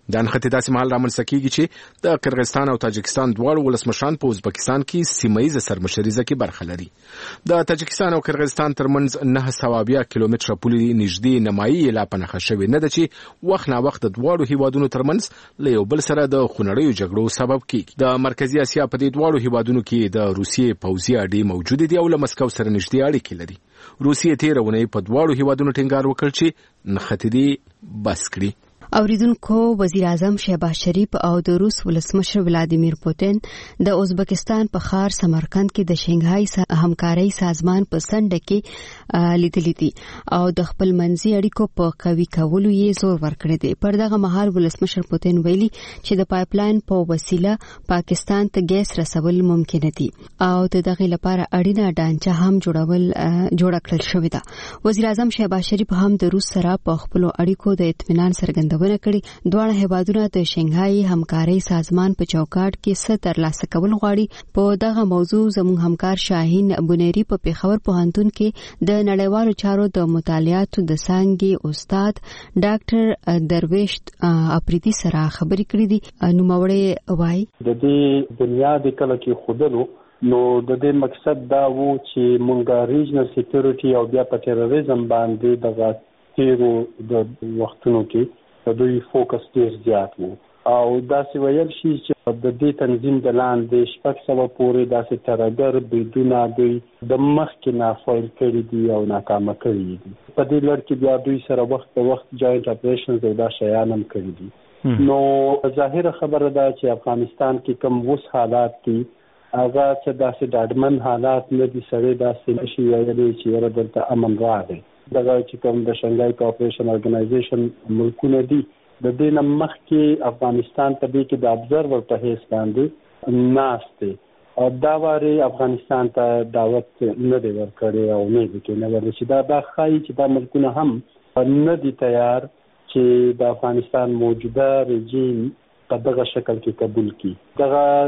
دا نښتې داسې مهال رامنځته کیږي چې د قرغیزستان او تاجکستان دواړو ولسمشران په ازبکستان کې سیمه ییزه سرمشریزه کې برخه لري. د تاجکستان او قرغیزستان ترمنځ نه سوه اویا کیلومتره پولې نږدې نیمایي لا په نښه شوې نه ده چې وخت نا وخت د دواړو هیوادونو ترمنځ له یو بل سره د خونړیو جګړو سبب کیږي. د مرکزی اسیا په دې دواړو هیوادونو کې د روسیې پوځي اډې موجود دي او له مسکو سره نږدې اړیکې لري. روسیې تیره اونۍ په دواړو هیوادونو ټینګار وکړ چې نښتې دې بس کړي. اوریدونکو، وزیر اعظم شهباز شریف او د روس ولسمشر ولادیمیر پوتین د ازبکستان په ښار سمرقند کې د شنګهای همکارۍ سازمان په څنډه کې لیدلي دي او د خپل منځي اړیکو په قوي کولو یې زور ورکړی دی. پر دغه مهال ولسمشر پوتین ویلي چې د پایپلاین په وسیله پاکستان ته ګیس رسول ممکن دي او د دغه لپاره اړینه ډانچه هم جوړول جوړ کړل شوې ده. وزیر اعظم شهباز شریف هم د روس سره په خپل اړیکو د اطمینان څرګندونه کړي. دواړه هیوادونه د شنګهای همکارۍ سازمان په چوکاټ کې څه ترلاسه کول غواړي. په دغه موضوع زموږ همکار شاهین بنيري په پیښور پوهنتون کې د نړیوالو چارو د مطالعاتو د څانګې استاد ډاکټر درویش اپریدي سره خبرې کړې دي. نوموړی وایي د دې دنیا د کله کې خودلو نو د دې مقصد دا وو چې مونږه ریجنل سکیورټي او بیا په تروریزم باندې دغه تیرو د وختونو کې د دوی فوکس ډیر زیات وو او داسې ویل شي چې د دې تنظیم د لاندې شپږ سوه پورې داسې ترګر بدونه دوی د مخکې نه فایل کړي دي او ناکامه کړي دي. په دې لړ کې بیا دوی سره وخت په وخت جاینټ اپریشنز او دا شیان هم کړي دي. نو ظاهره خبره ده چې افغانستان کې کوم وس حالات دي هغه چې داسې ډاډمن حالات نه دي. سړی داسې نشي ویلی چې یاره دلته امن راغی. دغه چې کوم د شنګهای کوآپریشن ارګنایزیشن ملکونه دي د دې نه مخکې افغانستان په دې کې د ابزرور په حیث باندې ناست دی او دا واري افغانستان ته دعوت نه دی ورکړی او نه دی کې نه ورته چې دا دا ښایي چې دا ملکونه هم نه دي تیار چې د افغانستان موجوده رژیم په دغه شکل کې قبول کړي.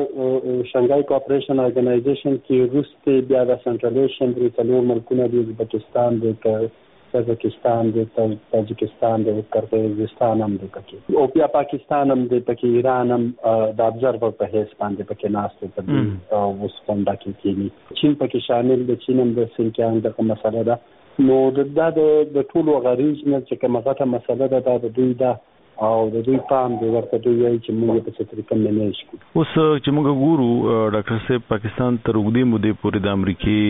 دغه شنګهای کوآپریشن ارګنایزیشن کې روس بیا د سنټرل ایشین د څلور ملکونه دي، ازبکستان د تاجکستان د تاجکستان د قرغیزستان هم د پکې او بیا پاکستان هم د پکې، ایران هم د ابزرور په حیث باندې پکې ناست دی. په دې اوس څنګه کې کېږي چین پکې شامل دی. چین هم د سینکیانګ دغه مسله ده. نو دا د ټولو غریز نه چې کومه غټه مسله ده دا د دوی ده او د دوی پام دی ورته دوی وایي چې موږ په څه طریقه منیج کړو. اوس چې موږ ګورو ډاکټر صاحب پاکستان تر اوږدې مودې پورې د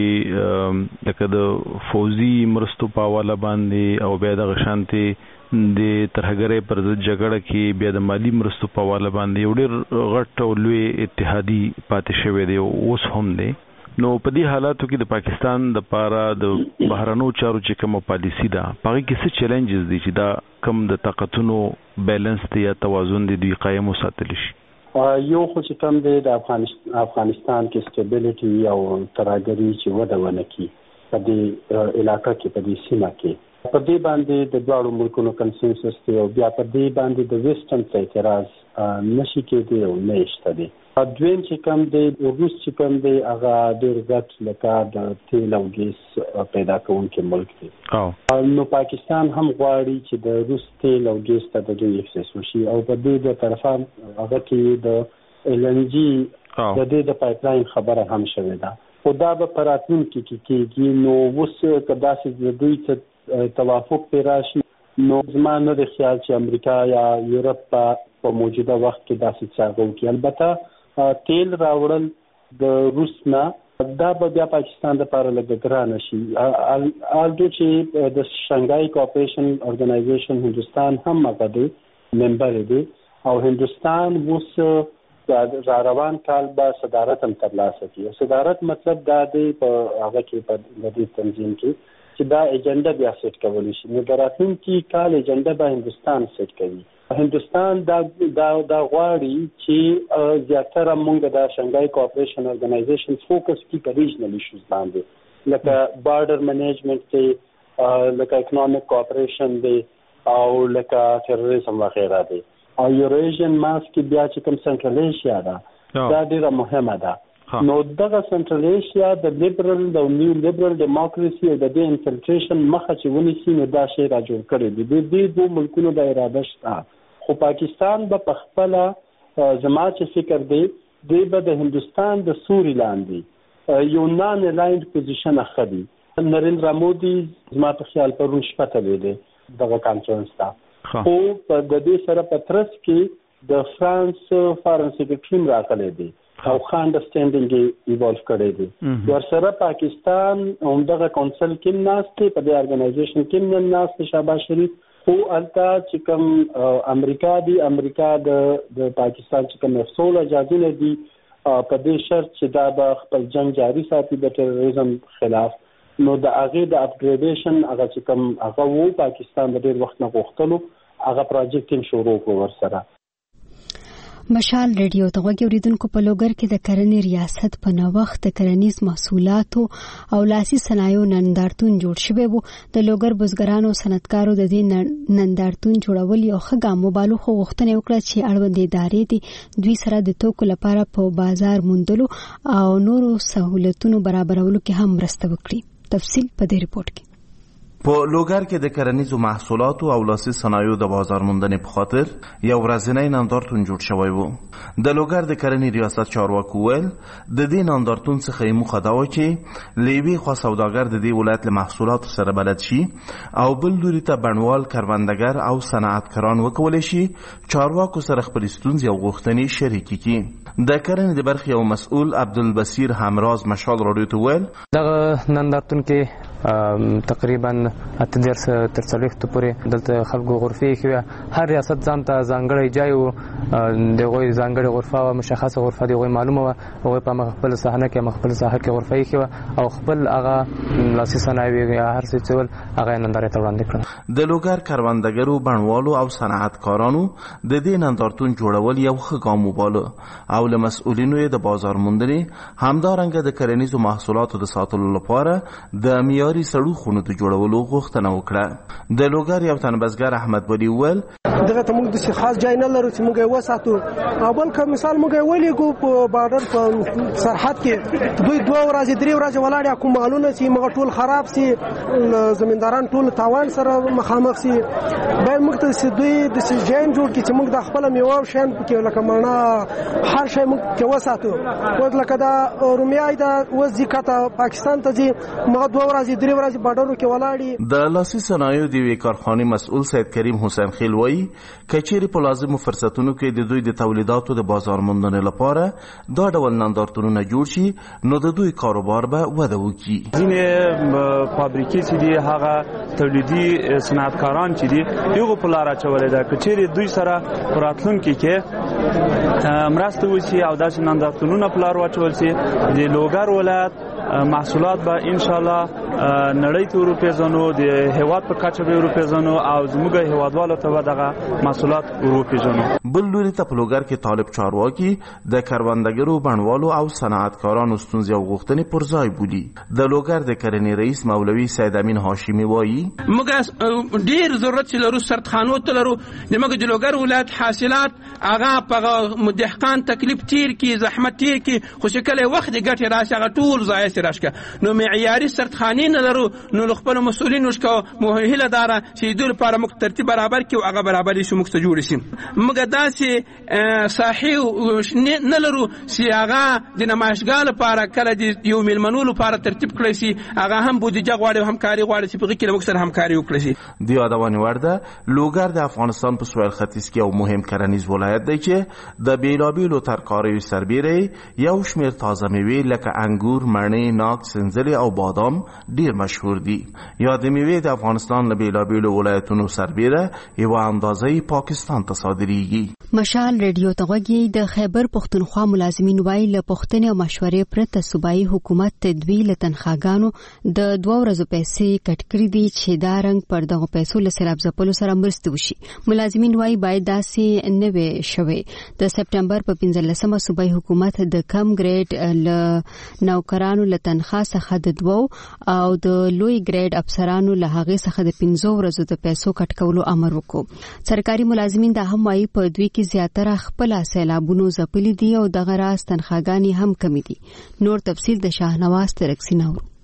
امریکې لکه د فوزي مرستو په حواله باندې او بیا دغه شانتي د ترهګرۍ پر ضد جګړه کې بیا د مالی مرستو په حواله باندې یو ډېر غټ او لوی اتحادي پاتې شوی دی اوس هم دی. نو په دې حالاتو کې د پاکستان د پاره د بهرنیو چارو چې کومه پالیسی ده هغه کې څه چیلنجز دي چې دا کم د طاقتونو بیلانس دی یا توازن دی دوی قائم وساتل شي؟ یو خو چې کوم دی د افغانستان کې سټیبیلیټي او ترهګري چې وده ونه کړي په دې علاقه کې په دې سیمه کې په دې باندې د دواړو ملکونو کنسنسس دی او بیا په دې باندې د ویسټرن ته اعتراض نشي کېدی او نه شته دی. دویم چې کوم دی روس چې کوم دی هغه ډېر غټ لکه د تیل او ګیس پیدا کوونکی ملک دی. نو پاکستان هم غواړي چې د روس تیل او ګیس ته د دوی اکسس وشي او په دې د طرفه هغه کې د ال ان جی د دې د پایپلاین خبره هم شوې ده. خو دا به په راتلونکي کې کېږي. نو اوس که داسې د دوی څه توافق پرې راشي نو زما نه دی خیال چې امریکا یا یورپ په موجوده وخت کې داسې څه هغه وکړي. البته تیل راوړل د روس نه دا به بیا پاکستان لپاره لږ ګرانه شي. البته چې د شنګهای کوآپریشن ارګنایزیشن هندوستان هم هغه دی ممبر دی او هندوستان اوس را روان کال به صدارت هم ترلاسه کړي. صدارت مطلب دا دی په هغه کې په دې تنظیم کې چې دا ایجنډا بیا سیټ کولی شي. نو د راتلونکي کال ایجنډا به هندوستان سیټ کوي. هندوستان دا دا دا غواړي چې زیاتره موږ د شنګهای کوآپریشن ارګنایزیشن فوکس کی په ریجنل ایشوز باندې لکه بارډر منیجمنت دی، لکه اکونومیک کوآپریشن دی او لکه تروریزم وغیرہ دی. او یوریشین ماس کې بیا چې کوم سنټرل ایشیا ده دا ډیره مهمه ده. نو دغه سنټرل ایشیا د لیبرل د نیو لیبرل ډیموکراسي او د دې انفلټریشن مخه چې ونیسي نو دا شی را جوړ کړی دی. د دې دوه ملکونو د اراده شته خو پاکستان به په خپل زما چې فکر دی دی به د هندستان د سوري لاندې یو نان الاینډ پوزیشن اخلي. نریندرا مودي زما په خیال پرون شپه تللی دی دغه کانفرنس ته، خو په د دې سره په ترڅ کې د فرانس فارن سیکرټری راغلی دی او ښه انډرسټینډینګ ایوالو کړی دی. ورسره پاکستان همدغه کونسل کې ناست دی، په دې ارګنایزیشن کې هم ناست دی شهباز شریف. خو هلته چې کوم امریکا دی، امریکا د پاکستان چې کوم افسول اجازونه دي په دې شرط چې دا به خپل جنگ جاری ساتي د ټیرریزم خلاف، نو د هغې د اپګریډیشن هغه چې کوم هغه وو پاکستان د ډېر وخت نه غوښتلو هغه پروجیکټ هم شروع کړو ورسره. مشال ریډیو ته غوږی اوریدونکو، په لوګر کې د کرنې ریاست په نوښت د کرنیز محصولاتو او لاسي صنایعو نندارتون جوړ شوی وو. د لوګر بزګرانو او صنعتکارو د دې نندارتون جوړول یو ښه ګام وبالو، خو غوښتنه وکړه چې اړوند ادارې دي دوی سره د توکو لپاره په بازار موندلو او نورو سہولتونو برابرولو کې هم مرسته وکړي. تفصیل په دې ریپورت کې. په لوګر کې د کرنیزو محصولاتو او لاسي صنایعو د بازار موندنې په خاطر یو ورځنی نندارتون جوړ شوی و. د لوګر د کرنې ریاست چارواکو ویل د دې نندارتون څخه یې موخه دا وه چې له یوې خوا سوداګر د دې ولایت له محصولاتو سره بلد شي او بل لوري ته بڼوال، کروندګر او صنعتکاران وکولی شي چارواکو سره خپلې ستونزې او غوښتنې شریکې کړي. د کرنې د برخې یو مسؤل عبدالبصیر همراز مشال راډیو ته ویل دغه نندارتون کې تقریبا اته دیرش تر څلوېښتو پورې دلته خلکو غرفې ایښې، هر ریاست ځان ته ځانګړی ځای و، د هغوی ځانګړې غرفه وه، مشخصه غرفه د هغوی معلومه وه، هغوی په هغه خپله صحنه کې هم خپل ساحه کې غرفه ایښې وه او خپل هغه لاسي صنایع یا هر څه چې ول هغه یې نندارې ته وړاندې کړل. د لوګر کروندګرو، بڼوالو او صنعتکارانو د دې نندارتون جوړول یو ښه ګام وباله او له مسؤلینو یې د بازار موندنې همدارنګه د کرنیزو محصولاتو د ساتلو لپاره د معیاري سړو خونو د جوړولو غوښتنه وکړه. د لوګر یو تن بزګر احمد ولی وویل دغه ته موږ د خاص ځای نه لرو چې موږ یې وساتو، او بل که مثال موږ یې ولیږو په بارډر په سرحد کې دوی دوه ورځې درې ورځې ولاړې کوم مالونه چې موږ ټول خراب سي، زمینداران ټول تاوان سره مخامخ سي، باید موږ ته دوی د ځای جوړ کړي چې موږ د خپله میوه او شیان پکې لکه مڼه هر شی موږ پکې وساتو. اوس لکه دا رومیای ده اوس ځي کته پاکستان ته ځي، موږ دوه ورځې درې ورځې بارډرو کې ولاړې. د لاسي صنایعو د یوې کارخانې مسؤل سید کریم حسین خیل وایي که چیرې په لازمو فرصتونو کې د دوی د تولیداتو د بازار موندنې لپاره دا ډول نندارتونونه جوړ شي نو د دوی کاروبار به وده وکړي. ځینې فابریکې چې دي هغه تولیدي صنعتکاران چې دي هغو په لاره اچولې ده، که چیرې دوی سره په راتلونکي کې مرسته وشي او داسې نندارتونونه په لار واچول شي د لوګر ولایت محصولات به انشاءالله نړۍ ته وروپېژنو، د هیواد په کچه به وروپېژنو او زموږ هیوادوالو ته به دغه محصولات وروپېژنو. بل لوري ته په لوګر کې طالب چارواکي د کروندګرو، بڼوالو او صنعتکارانو ستونزې او غوښتنې پر ځای بولي. د لوګر د کرنې رئیس مولوي سید امین هاشمي وایي موږ ډېر ضرورت چې لرو سرطخانو ته لرو، زموږ د لوګر ولایت حاصلات هغه په دهقان تکلیف تیر کی، زحمت تیر کی، خو چې کله وخت د ګټې راشي هغه ټول ضایع سي راشکه. نو معیاري سرطخانې نه لرو، نو خپل مسؤلینو شکو مهله داره چې دوی لپاره موږ ترتیب برابر کړو، هغه برابر شي موږ ته جوړ شي. موږ داسې صحي نه لرو چې هغه د نمایشګاه لپاره کله د یو میلمنو لپاره ترتیب کړی شي، هغه هم بودیجه غواړي او همکاري غواړي چې په هغې کې موږ سره همکاري وکړي شي. د یادونې وړ ده لوګر د افغانستان په سویل ختیځ کې یو مهم کرنیز ولایت دی چې د بېلابېلو ترکاریو سربیره یو شمېر تازه مېوې لکه انګور، مڼې، ناک، سنځلې او بادام ډیر مشهور دي. یا د میوې د افغانستان له بېلابېلو ولایتونو سربیره یوه اندازه پاکستان ته صادریږي. مشال ریډیو ته غوږی د خیبر پښتونخوا ملازمین وایي له پوښتنې او مشورې پرته صوبایي حکومت تدوی له تنخواګانو د دوه ورځو پیسې کټ کړې دي چې دا رنګ پر دغه پیسو له سیلاب ځپلو سره مرسته وشي. ملازمین وایي باید داسې نه وي شوی. د سپټمبر په پنځلسمه صوبایي حکومت د کم ګریډ له نوکرانو له تنخوا څخه د دوو او د لوی ګریډ افسرانو له هغې څخه د پنځو ورځو د پیسو کټ کولو امر وکړو. سرکاري ملازمین دا هم وایي په دوی کې زیاتره خپل سیلابونو ځپلي دي او دغه راز تنخواګانې هم کمې دي. نور تفصیل د شاهنواز ترکسي نورو.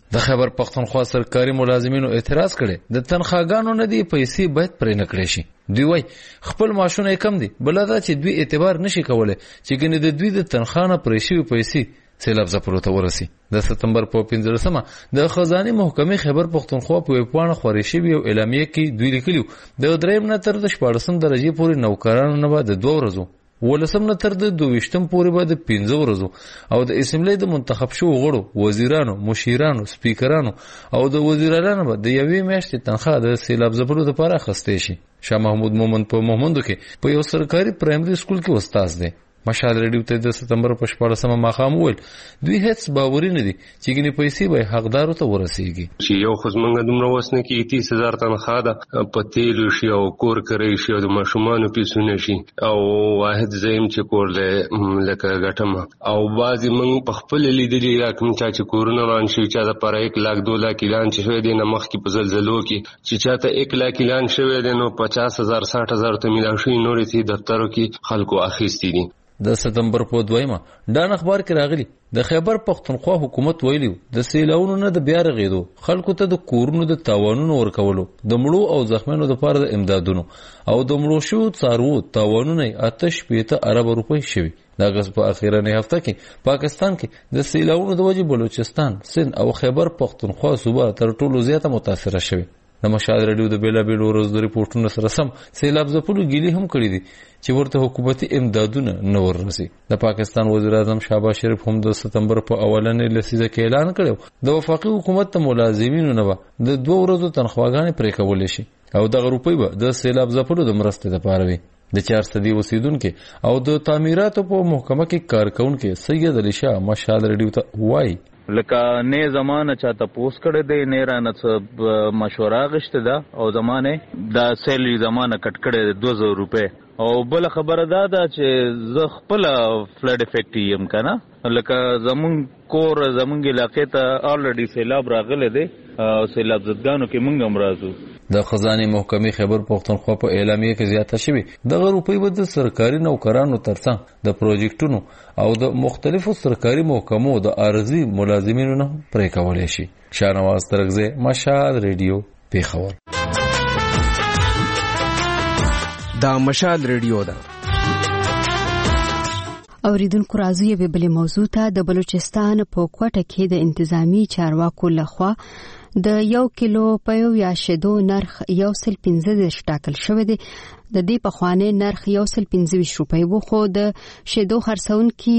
د خیبر پختونخوا سرکاري ملازمینو اعتراض کړي د تنخواګانو نه دی پیسې باید پرې نه کړې شي. دوی وایي خپل معاشونه کم دي، بل دا چې دوی اعتبار نشي کولای چې ګنې د دوی د تنخوا نه پرې شوي پیسې سیلاب ځپلو ته ورسي. د سپتمبر په پنځلسمه د خزانه محکمې خیبر پختونخوا په ویبپاڼه خورې شوې یو اعلامیه کې دوی لیکلي د دریم نه تر د شپاړسم درجې پورې نوکرانو نه به د دوه ورځو، ولسم نه تر د دویشتم پورې به د پنځه ورځو او د اسمبلی د منتخب شو غړو، وزیرانو، مشیرانو، سپیکرانو او د وزیرانو به د یوې میاشتې تنخواه د سیلاب ځپلو لپاره اخیستې شي. شاه محمود مومن په مومندو کې په یو سرکاري پرایمري سکول کې استاد دی. مشال ریډیو ته د سپتمبر په شپاړسمه ماښام وویل دوی هیڅ باوري نه دي چې ګنې پیسې به حقدارو ته ورسیږي. چې یو خو زمونږ دومره وس نه کېږي تیس هزار تنخواه ده په تیلو شي او کور کرۍ شي او د ماشومانو پیسونه شي او واحد زه یم چې کور دی لکه ګټمه او بعضې موږ په خپله لیدلي یا کوم چا چې کورونه وران شوي چا دپاره ایک لاک دو لاک اعلان شوی دی نه مخکې په زلزلو کې چې چاته ایک لاک اعلان شوی دی نو پچاس هزار ساټ هزار ته میلاو شوي نورې چې دفترو کې خلکو اخیستي دي. د سپتمبر په دویمه ډان اخبار کې راغلی د خیبر پختونخوا حکومت ویلي د سیلاونو نه د بیا رغېدو خلکو ته د کورونو د تاوانونو ورکولو د مړو او زخمیانو لپاره د امدادونو او د مړو شویو څاروو تاوانونه اته شپېته اربه روپۍ شوي. د اګست په اخیرنۍ هفته کې پاکستان کې د سیلاونو د وجې بلوچستان، سند او خیبر پختونخوا صوبه تر ټولو زیاته متاثره شوي. د مشال ریډیو د بیلابیلو ورځو ریپورټونو سره سم سیلاب ځپلو ګیلې هم کړي دي چې ورته حکومتي امدادونه نه وررسي. د پاکستان وزیر اعظم شهباز شریف هم د سپتمبر په اولنۍ لسیزه کې اعلان کړی د وفاقي حکومت ته ملازمینو نه به د دوه ورځو تنخواګانې پرې کولی شي او دغه روپۍ به د سیلاب ځپلو د مرستې لپاره وي. د چار صدي اوسیدونکي او د تعمیراتو په محکمه کې کارکونکي سید علي شاه مشال ریډیو ته وایي لکه نه زمانه چاته پوس کړی دی نه رانه څه مشوره غشته ده او زمانه د سیلری زمانه کټ کړی دی دوه زره روپۍ او بل خبره دا ده چې زه خپل فلډ افیکټ یم کنه لکه زمون کور زمونږ علاقې ته الریډي سیلاب راغلی دی او سیلاب زدګانو کې مونږ هم راځو. د خزانه محکمې خیبر پختونخوا په اعلامیه کې زیاته شوی دغه روپۍ به د سرکاري نوکرانو ترڅنګ د پروجیکټونو او د مختلفو سرکاري محکمو د عارضي ملازمینو نه پرې کولی شي. شاهنواز ترغزی، مشال ریډیو، پیښور. دا مشال ریډیو ده. اوریدونکو راځي یو بل موضوع ته. د بلوچستان په کوټه کې د انتظامی چارواکو لخوا د یو کیلو پيو یا شیدو نرخ یو سل پنځه دیرش ټاکل شوی دی. د دې په خوانه نرخ یو سل پنځه ویشت روپۍ وو خو د شیدو خرڅونکي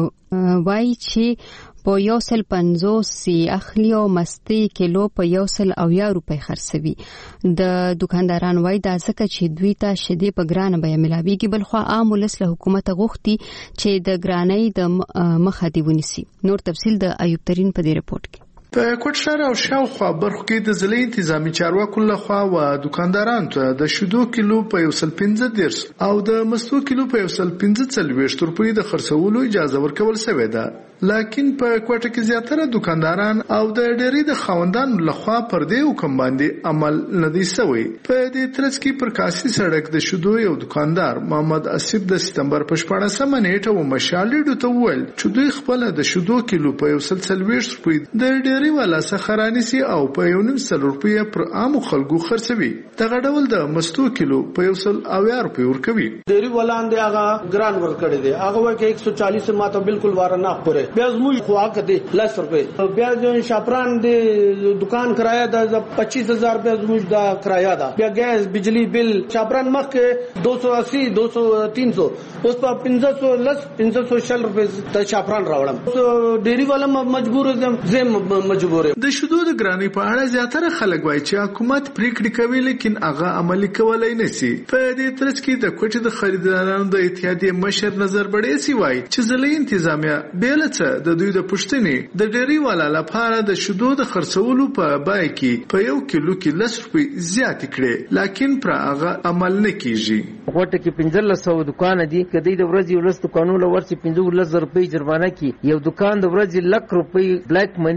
وایي چې په یو سل پنځوس اخلي او مستي کیلو په یو سل اویا روپۍ خرڅوي. د دکانداران وایي دا ځکه چې دوی ته شیدې په ګرانه بیه ملاويږي، بل خو عام ولس له حکومت غوښتي چې د ګرانۍ د مخه دی ونیسي. نور تفصیل د ایوب ترين په دې رپورت کې. په کوټ شهر او شاوخوا برخو کې د ضلعي انتظامی چارواکو لخوا و دکاندارانو ته د شیدو کیلو په یو سل پنځه دیرش او د مستو کیلو په یو سل پنځه څلوېښت روپۍ د خرڅولو اجازه ورکول شوې ده. لکن په کوټه کې زیاتره دکانداران او د ډېری د خاوندانو لخوا پر دې حکم باندې عمل نه دی شوی. په دې ترڅ کې پر کاسي سړک د شیدو یو دکاندار محمد اسیب د سپتمبر په شپاړسمه نیټه و مشالې ته وویل چې دوی خپل د شیدو کیلو په یو سل څلوېښت روپۍ د ډېری والا څخه رانیسي او په یو نیم سل روپۍ پر عام خلکو خرڅوي. دغه ډول د مستو کیلو په یو سل اویا روپۍ ورکوي. ډېری ولاندې هغه ګران ورکړي دي، هغه وایي چې ایک سو چالیس ماته بالکل واره نه پوره بیا زموږ خوا کده لس روپے بیا جو شاپران دی دکان کرایه دا پچیس ہزار روپے زموږ دا کرایه دا بیا ګیس بجلی بل شاپران مخ دو سو اسی دو سو تین سو اوس په پنځه سو لس پنځه سو شل روپے ته شاپران راوړم. ډیری والا مجبور دي زم مجبور. د شیدو د ګرانی په اړه زیاتره خلک وایي چې حکومت پریکړې کوي لیکن هغه عملي کولای نه شي. په دې ترڅ کې د کوټې د خریدارانو د اتحادیې مشر نظر بډې سی وایي چې ضلعي انتظامیه بیلڅه د دوی د پښتنې د ډېری والا لپاره د شیدو د خرڅولو په بای کې په یو کیلو کې لس روپۍ زیات کړي لیکن پر هغه عمل نه کیږي. کوټه کې پنځه سو دکان دي کدی د ورځې ولس دکانونو لورسي پنځه لس روپۍ جرمانه کی یو دکان د ورځې لک روپۍ بلیک منی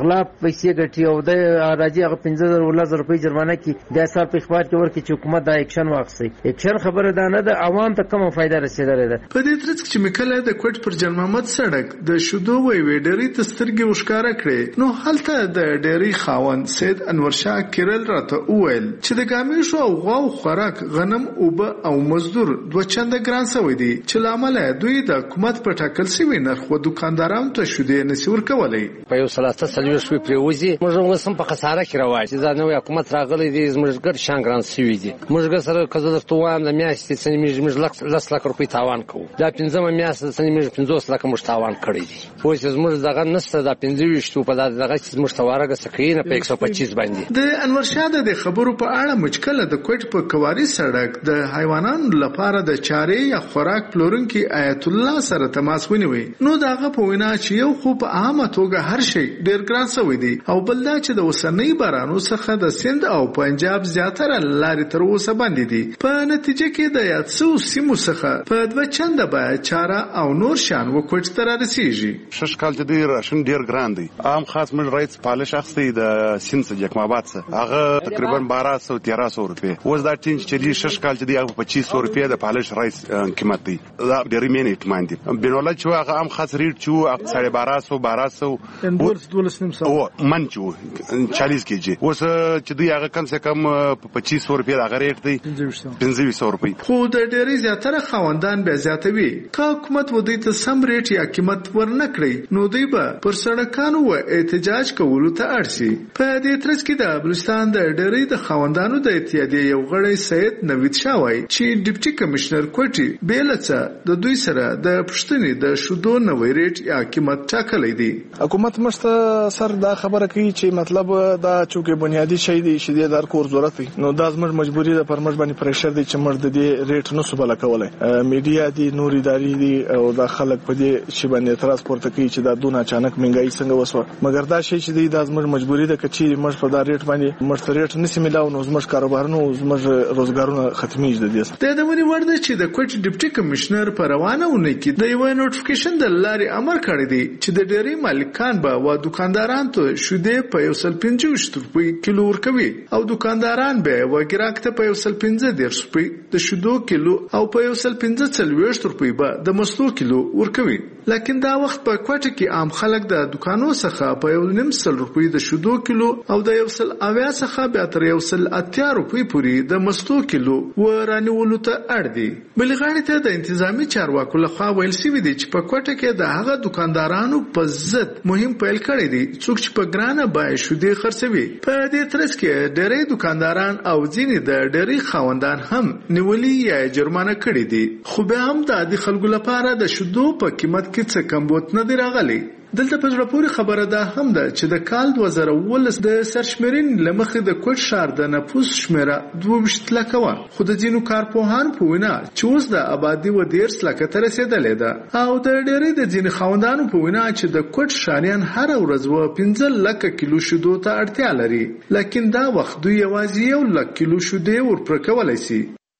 غلا پیسې ګټي او د راځي هغه پنځه زره ولس روپۍ جرمانه کی د سال په اخبار کې ورکړي چې حکومت دا اکشن واخلي. اکشن خبره ده نه د عوام ته کومه فائدہ رسیدلې ده. په دې ترڅ کې مکله د کوټ پر جان محمد سړک د شودو وی وی ډېری تسترګي وشکاره کړي نو هلته د ډېری خاوند سید انور شاه کیرل راته وویل چې د ګامې شو او غو خوراک غنم اوبه او مزدور دوه چنده ګران شوی دي چې لامل دوی د حکومت په ټاکل شوی نرخ و دکاندارانو ته شودې نسور کولای. په یو سلاسته سلوي شوی پریوزي موږ وسم په خساره کې راوای چې دا نوې حکومت راغلی دی زموږ ګر شان ګران شوی دي. موږ سره کزه درته وایم د میاشتې سنې موږ لک لس لک روپۍ تاوان کوو. دا پنځمه میاشت سنې موږ پنځوس لک موږ تاوان کړی دي. اوس زموږ دغه نسته دا پنځه ویشت په دغه چې موږ توارګه سکینه په یک سوه پچیس باندې. د انور شاه د خبرو په اړه مشکله د کوټ په کواري سړک د حیواناتو لپاره د چارې یا خوراک پلورونکي آیت الله سره تماس ونیوي. نو داغه په وینا چې یو خو په عامه توګه هر شی ډیر ګران شوی دی او بل دا چې د وسنۍ بارانو څخه د سند او پنجاب زیاتره لارې تر اوسه باندې دي. په نتیجه کې د یاتسو سیمو څخه په دوه چنده باید چاره او نور شان وکړ تر رسیږي. شش کال چې دی راشن ډیر ګران دی. عام خاص مل رایت پالش اخستي د سند څخه جکماباد څخه هغه تقریبا بارہ سو تیرہ سو روپے. اوس دا ټینج چې دی شش کال چې دی هغه پچیس سو روپے د پالش رایس قیمت دی. دا ډیر مینټ باندې بنولا چې هغه عام خاص ریټ چې ساڑھے بارہ سو بارہ سو دولس نیم سو من چې چالیس کېجی. اوس چې دی هغه کم سے کم پچیس سو روپے هغه ریټ دی پنځه سو روپے. خو د ډېری زیاتره خاوندان به زیاتوي که حکومت ودی ته سم ریټ یا قیمت ورنکړي نو دوی به پر سړکانو و احتجاج کولو ته اړ شي. په دې ترڅ کې د بلوچستان د ډېری د خاوندانو د اتحادیې یو غړی سید نوید شاه وایي چې ډیپټي کمشنر کوټي بیلڅه د دوی سره د پښتنې د شودو نوې ریټ یا قیمت ټاکلی دی. حکومت مشته سر دا خبره کوي چې مطلب دا چونکه بنیادی شی دی چې د کور ضرورت دی نو دا زموږ مجبوری ده پر موږ باندې پریشر دی چې موږ د دې ریټ نو سبا لکولای. میډیا دی نور ادارې دی او دا خلک په دې شی باندې اعتراض پورته کوي چې دا دونه اچانک مهنګای څنګه وسوه. مګر دا شی چې دی دا زموږ مجبوری ده چې موږ په دا ریټ باندې موږ ریټ نسی ملاو نو زموږ کاروبارونو زموږ روزګارونه ختمیږي. د دې د دمنې ورده چې د کوټ ډیپټي کمشنر پر روانه ونه کې د یو نوټیفیکیشن د لارې امر کړی دی چې د ډېری مالکان به و دکانداران ته شودې په یو سل پنځه روپۍ کیلو ورکوي او دکانداران به و ګراک ته په یو سل پنځه دېرش روپۍ د شودو کیلو او په یو سل پنځه څلوېښت روپۍ به د مستو کیلو ورکوي. لکن دا وخت په کوټه کې عام خلک د دکانو څخه په یو نیم سل روپۍ د شودو کیلو او د یو سل اویا څخه بیا تر یو سل اتیا روپۍ پورې د مستو کیلو و رانیولو ته اړ دي. بل غاړې ته د انتظامی چارواکو لخوا ویل شوي دي چې په کوټه کې د هغه دکاندارانو په ضد مهم پیل کړی دی څوک چې په ګرانه بیه شودې خرڅوي. په دې ترڅ کې ډېری دکانداران او ځینې د ډېری خاوندان هم نیولي یا جرمانه کړي دي. خو بیا هم د عادي خلکو لپاره د شودو په قیمت کې څه کمبود نه دی راغلی. دلته په زړه پورې خبره ده هم ده چې د کال دوه زره اوولس د سرشمېرنې له مخې د کوټ ښار د نفوس شمېره دوه ویشت لکه وه خو د ځینو کارپوهانو په وینا چې اوس د آبادي و دېرش لکه ته رسېدلې ده او د ډېری د ځینې خاوندانو په وینا چې د کوټ ښاریان هره ورځ و پنځه لکه کیلو شیدو ته اړتیا لري لکن دا وخت دوی یوازې یو لک کیلو شیدې ورپوره کولی شي.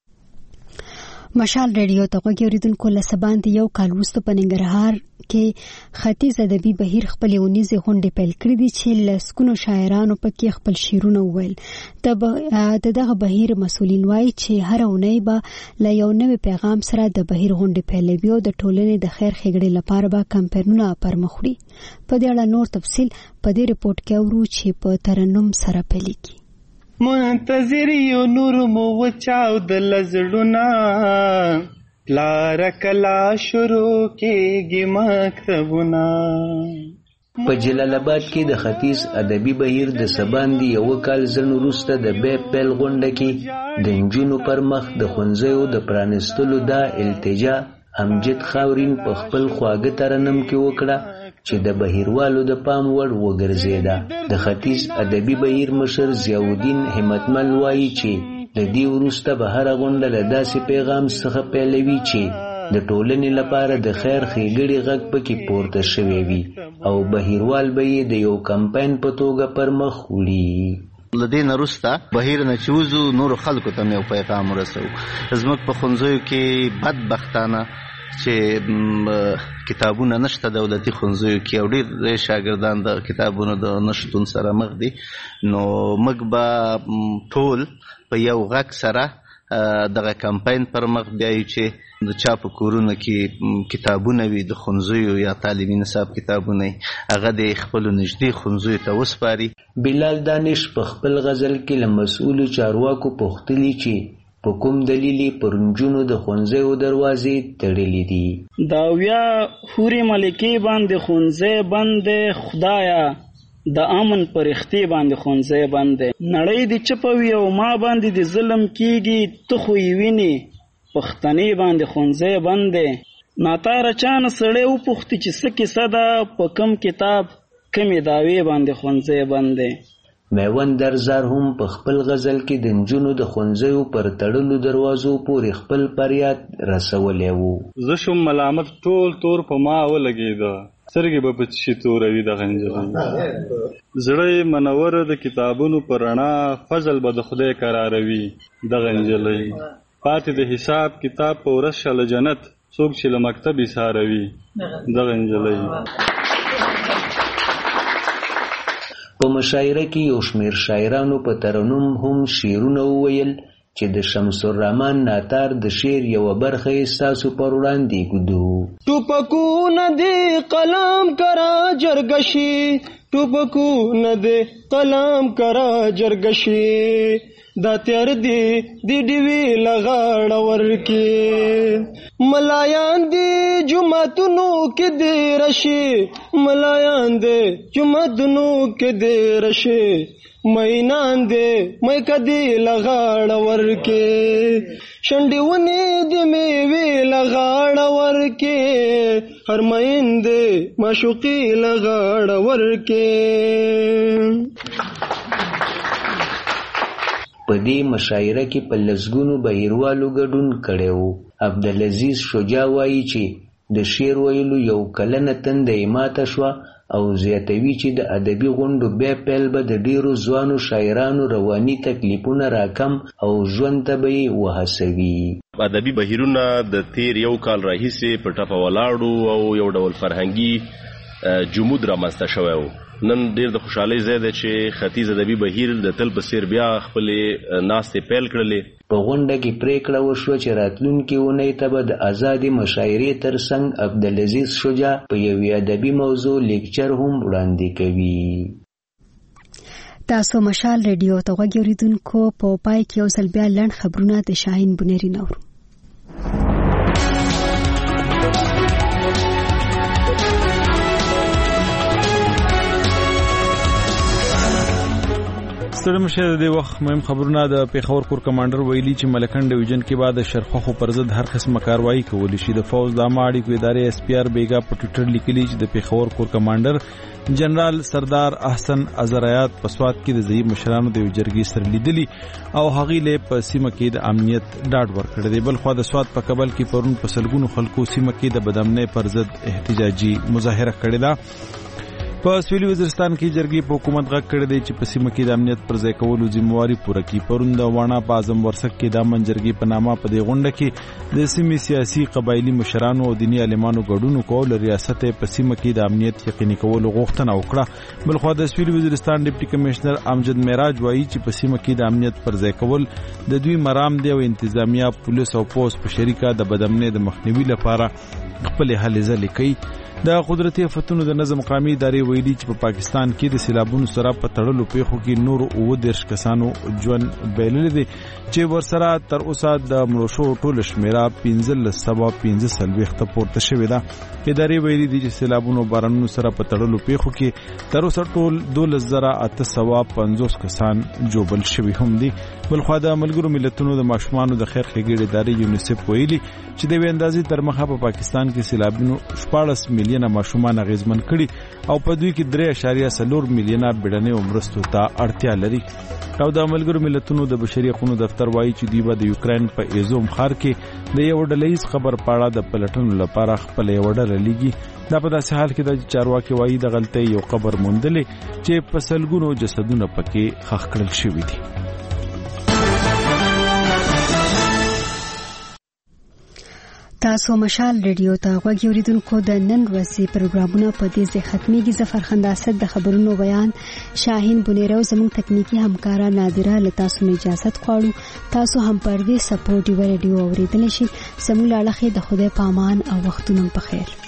مشال ریډیو ته غوږ اوریدونکو له سبا د یو کال وروسته په ننګرهار کې ختیځ ادبي بهیر خپل اونیزې غونډې پیل کړې دي چې لسګونو شاعرانو پکې خپل شعرونه وویل. د دغه بهیر مسؤلین وایي چې هر اونۍ به له یو نوي پیغام سره د بهیر غونډې پیلوي او د ټولنې د خیر ښېګړې لپاره به کمپاینونه پرمخ وړي. په دې اړه نور تفصیل په دې رپورټ کې اورو چې په ترنم سره پیلېږي. منتظر یو نور مو وچاو د لزړونا پلار کلا شروع کېږي مکتبونه. په جلال آباد کې د ختیځ ادبي بهیر د سباندې یو کال ځن وروسته د بې پیل غونډه کې د نجونو پر مخ د ښوونځیو د پرانیستلو دا التجا امجد خاورین په خپل خواږه ترنم کې وکړه چې د بهیروالو د پام وړ وګرځېده. د ختیځ ادبي بهیر مشر ضیاءالدین همتمل وایي چې د دې وروسته به هره غونډه له داسې پیغام څخه پیلوي چې د ټولنې لپاره د خیر ښېګړې غږ پکې پورته شوی وي او بهیروال به یې د یو کمپاین په توګه پر مخ وړي. له دې نه وروسته بهیر نه چې وځو نورو خلکو ته مې یو پیغام ورسوو. زموږ په ښوونځیو کې بدبختانه چې کتابونه نشته دولتي ښوونځیو کې او ډېر شاګردان د کتابونو د نشتون سره مخ دي، نو موږ به ټول په یو غږ سره دغه کمپاین پر مخ بیایو چې د چا په کورونو کې کتابونه وي د ښوونځیو یا تعلیمي نصاب کتابونه هغه د خپلو نږدې ښوونځیو ته وسپاري. بلال دانش په خپل غزل کې له مسؤلو چارواکو پوښتلي چې په کوم دلیل پر نجونو د ښوونځیو دروازې تړلې دي. دا ویا حورې ملکې باندې ښوونځی بند دی، خدایا د امن پرښتې باندې ښوونځی بند دی. نړۍ دې چپه وي او ما باندې د ظلم کېږي، ته خو یې وینې پښتنې باندې ښوونځی بند دی. ناتاره چانه سړی وپوښتي چې څه کیسه ده، په کم کتاب کمې دعوې باندې ښوونځی بند دی. میوند درزار هم په خپل غزل کې د نجونو د ښوونځیو پر تړلو دروازو پورې خپل فریاد رسولی و. زه شوم ملامت ټول تور په ما ولګېده، سترګې به په چشي توروي دغه نجلۍ. زړه منوره د کتابونو په رڼا، فضل به د خدای قراروي دغه نجلۍ. پاتې د حساب کتاب په ورځ شله جنت، څوک چې له مکتب ایساروي دغه نجلۍ. په مشاعره کې یو شمېر شاعرانو په ترنم هم شعرونه وویل چې د شمس الرحمن ناتار د شعر یوه برخه یې ستاسو پر وړاندې ږدو. ټوپکونه دې قلم کرا جرګشي، ټوپکونه دې قلم کرا جرګشي، دا تیار دی دی ډیوی لغاړه ورکی، ملایان دی جمعتونو کې دی رشي، ملایان دی جمعتونو کې دی رشي، مینان دی مې کدی لغاړه ورکی، شنډې ونې دی میوې لغاړه ورکی، هر مین دی معشوقي لغاړه ورکی. په دې مشاعره کې په لسګونو بهیروالو ګډون کړی و. عبدالعزیز شجاع وایي چې د شعر ویلو یو کلنه تنده یې ماته شوه او زیاتوي چې د ادبي غونډو بیا پیل به د ډېرو ځوانو شاعرانو رواني تکلیفونه راکم او ژوند ته به یې وهڅوي. ادبي بهیرونه د تیر یو کال راهیسې په ټپه ولاړو او یو ډول فرهنګي جمود رامنځته شوی و. نن ډیر د خوشحالۍ ځای دی چې ختیځ ادبي بهیر د تل په څېر بیا خپلې ناستې پیل کړلې. په غونډه کې پریکړه وشوه چې راتلونکې اونۍ ته به د ازادې مشاعرې ترڅنګ عبدالعزیز شجاع په یوې ادبي موضوع لیکچر هم وړاندې کوي. تاسو مشال ریډیو ته غوږ اورېدونکو، په پای کې یو ځل بیا لنډ خبرونه د شاهین بنيري نورو. ستړي مشه د دې وخت مهم خبرونه. د پیښور کور کمانډر ویلي چې ملکن ډیویژن کې بعد شرخوخو پر ضد هر قسمه کاروایی کولی شي. د فوج د عامه اړیکو ادارې اس پی آر بیګا په ټویټر لیکلي چې د پیښور کور کمانډر جنرال سردار احسن ازریات په سوات کې د ضعیف مشرانو د جرګې سره لیدلي او هغې له په سیمه کې د امنیت ډاډ ورکړی دی. بل خو د سوات په کابل کې پرون په سلګونو خلکو سیمه کې د بدامنۍ پر ضد احتجاجي مظاهره کړې ده. په سویلي وزیرستان کې جرګې په حکومت غږ کړی دی چې په سیمه کې د امنیت پر ځای کولو ذمہواري پوره کړي. پرون د واڼه په اعظم ورسک کې د امن جرګې په نامه په دې غونډه کې د سیمې سیاسي قبایلي مشرانو او دیني عالمانو ګډون کول ریاست په سیمه کې د امنیت یقیني کولو غوښتنه وکړه. بل خو د سویلي وزیرستان ډیپټي کمشنر امجد معراج وایي چې په سیمه کې د امنیت پر ځای کول د دوی مرام دی او انتظامیه پولیس او پوس په شریکه د بدامنۍ د مخنیوي لپاره خپل هلې ځلې کوي. د قدرتي آفتونو د نظم قومي ادارې ویلي چې په پاکستان کې د سیلابونو سره په تړلو پیښو کې نور اووه دېرش کسانو ژوند بایللی دی چې ورسره تر اوسه د مړو شوو ټوله شمېره پنځلس سوه پنځه څلوېښت پورته شوې ده. ادارې ویلي دي چې سیلابونو بارانونو سره په تړلو پیښو کې تر اوسه ټول دولس زره اته سوه پنځوس کسان ژوبل شوي هم دي. بلخوا د ملګرو ملتونو د ماشومانو د خیر ښېګڼې ادارې یونیسف ویلي چې د یوې اندازې تر مخه په پاکستان کې سیلابونو شپاړس میلیونه ماشومان اغېزمن کړي او په دوی کې درې اعشاریه څلور میلیونه بیړنیو مرستو ته اړتیا لري. او د ملګرو ملتونو د بشري حقوقو دفتر وایي چې دوی به د یوکرين په ایزوم ښار کې د یو ډلهیز خبر پاړه د پلټنو لپاره خپل یو ډله لیږي. دا په داسې حال کې د چارواکي وایي د غلطۍ یو قبر موندلې چې په سلګونو جسدونه پکې ښخ کړل شوي دي. تاسو مشال ریډیو ته غوږی اوریدونکو د نن ورځې پروګرامونه په دې ځای ختميږي. ظفر خنداسد د خبرونو بیان، شاهین بنیرو زموږ تکنیکی همکارا نادره لتا سو اجازه غواړو. تاسو هم پر دې سپورټ ریډیو اوریدل شي. زموږ لاله د خدای پامان او وختونو په خیر.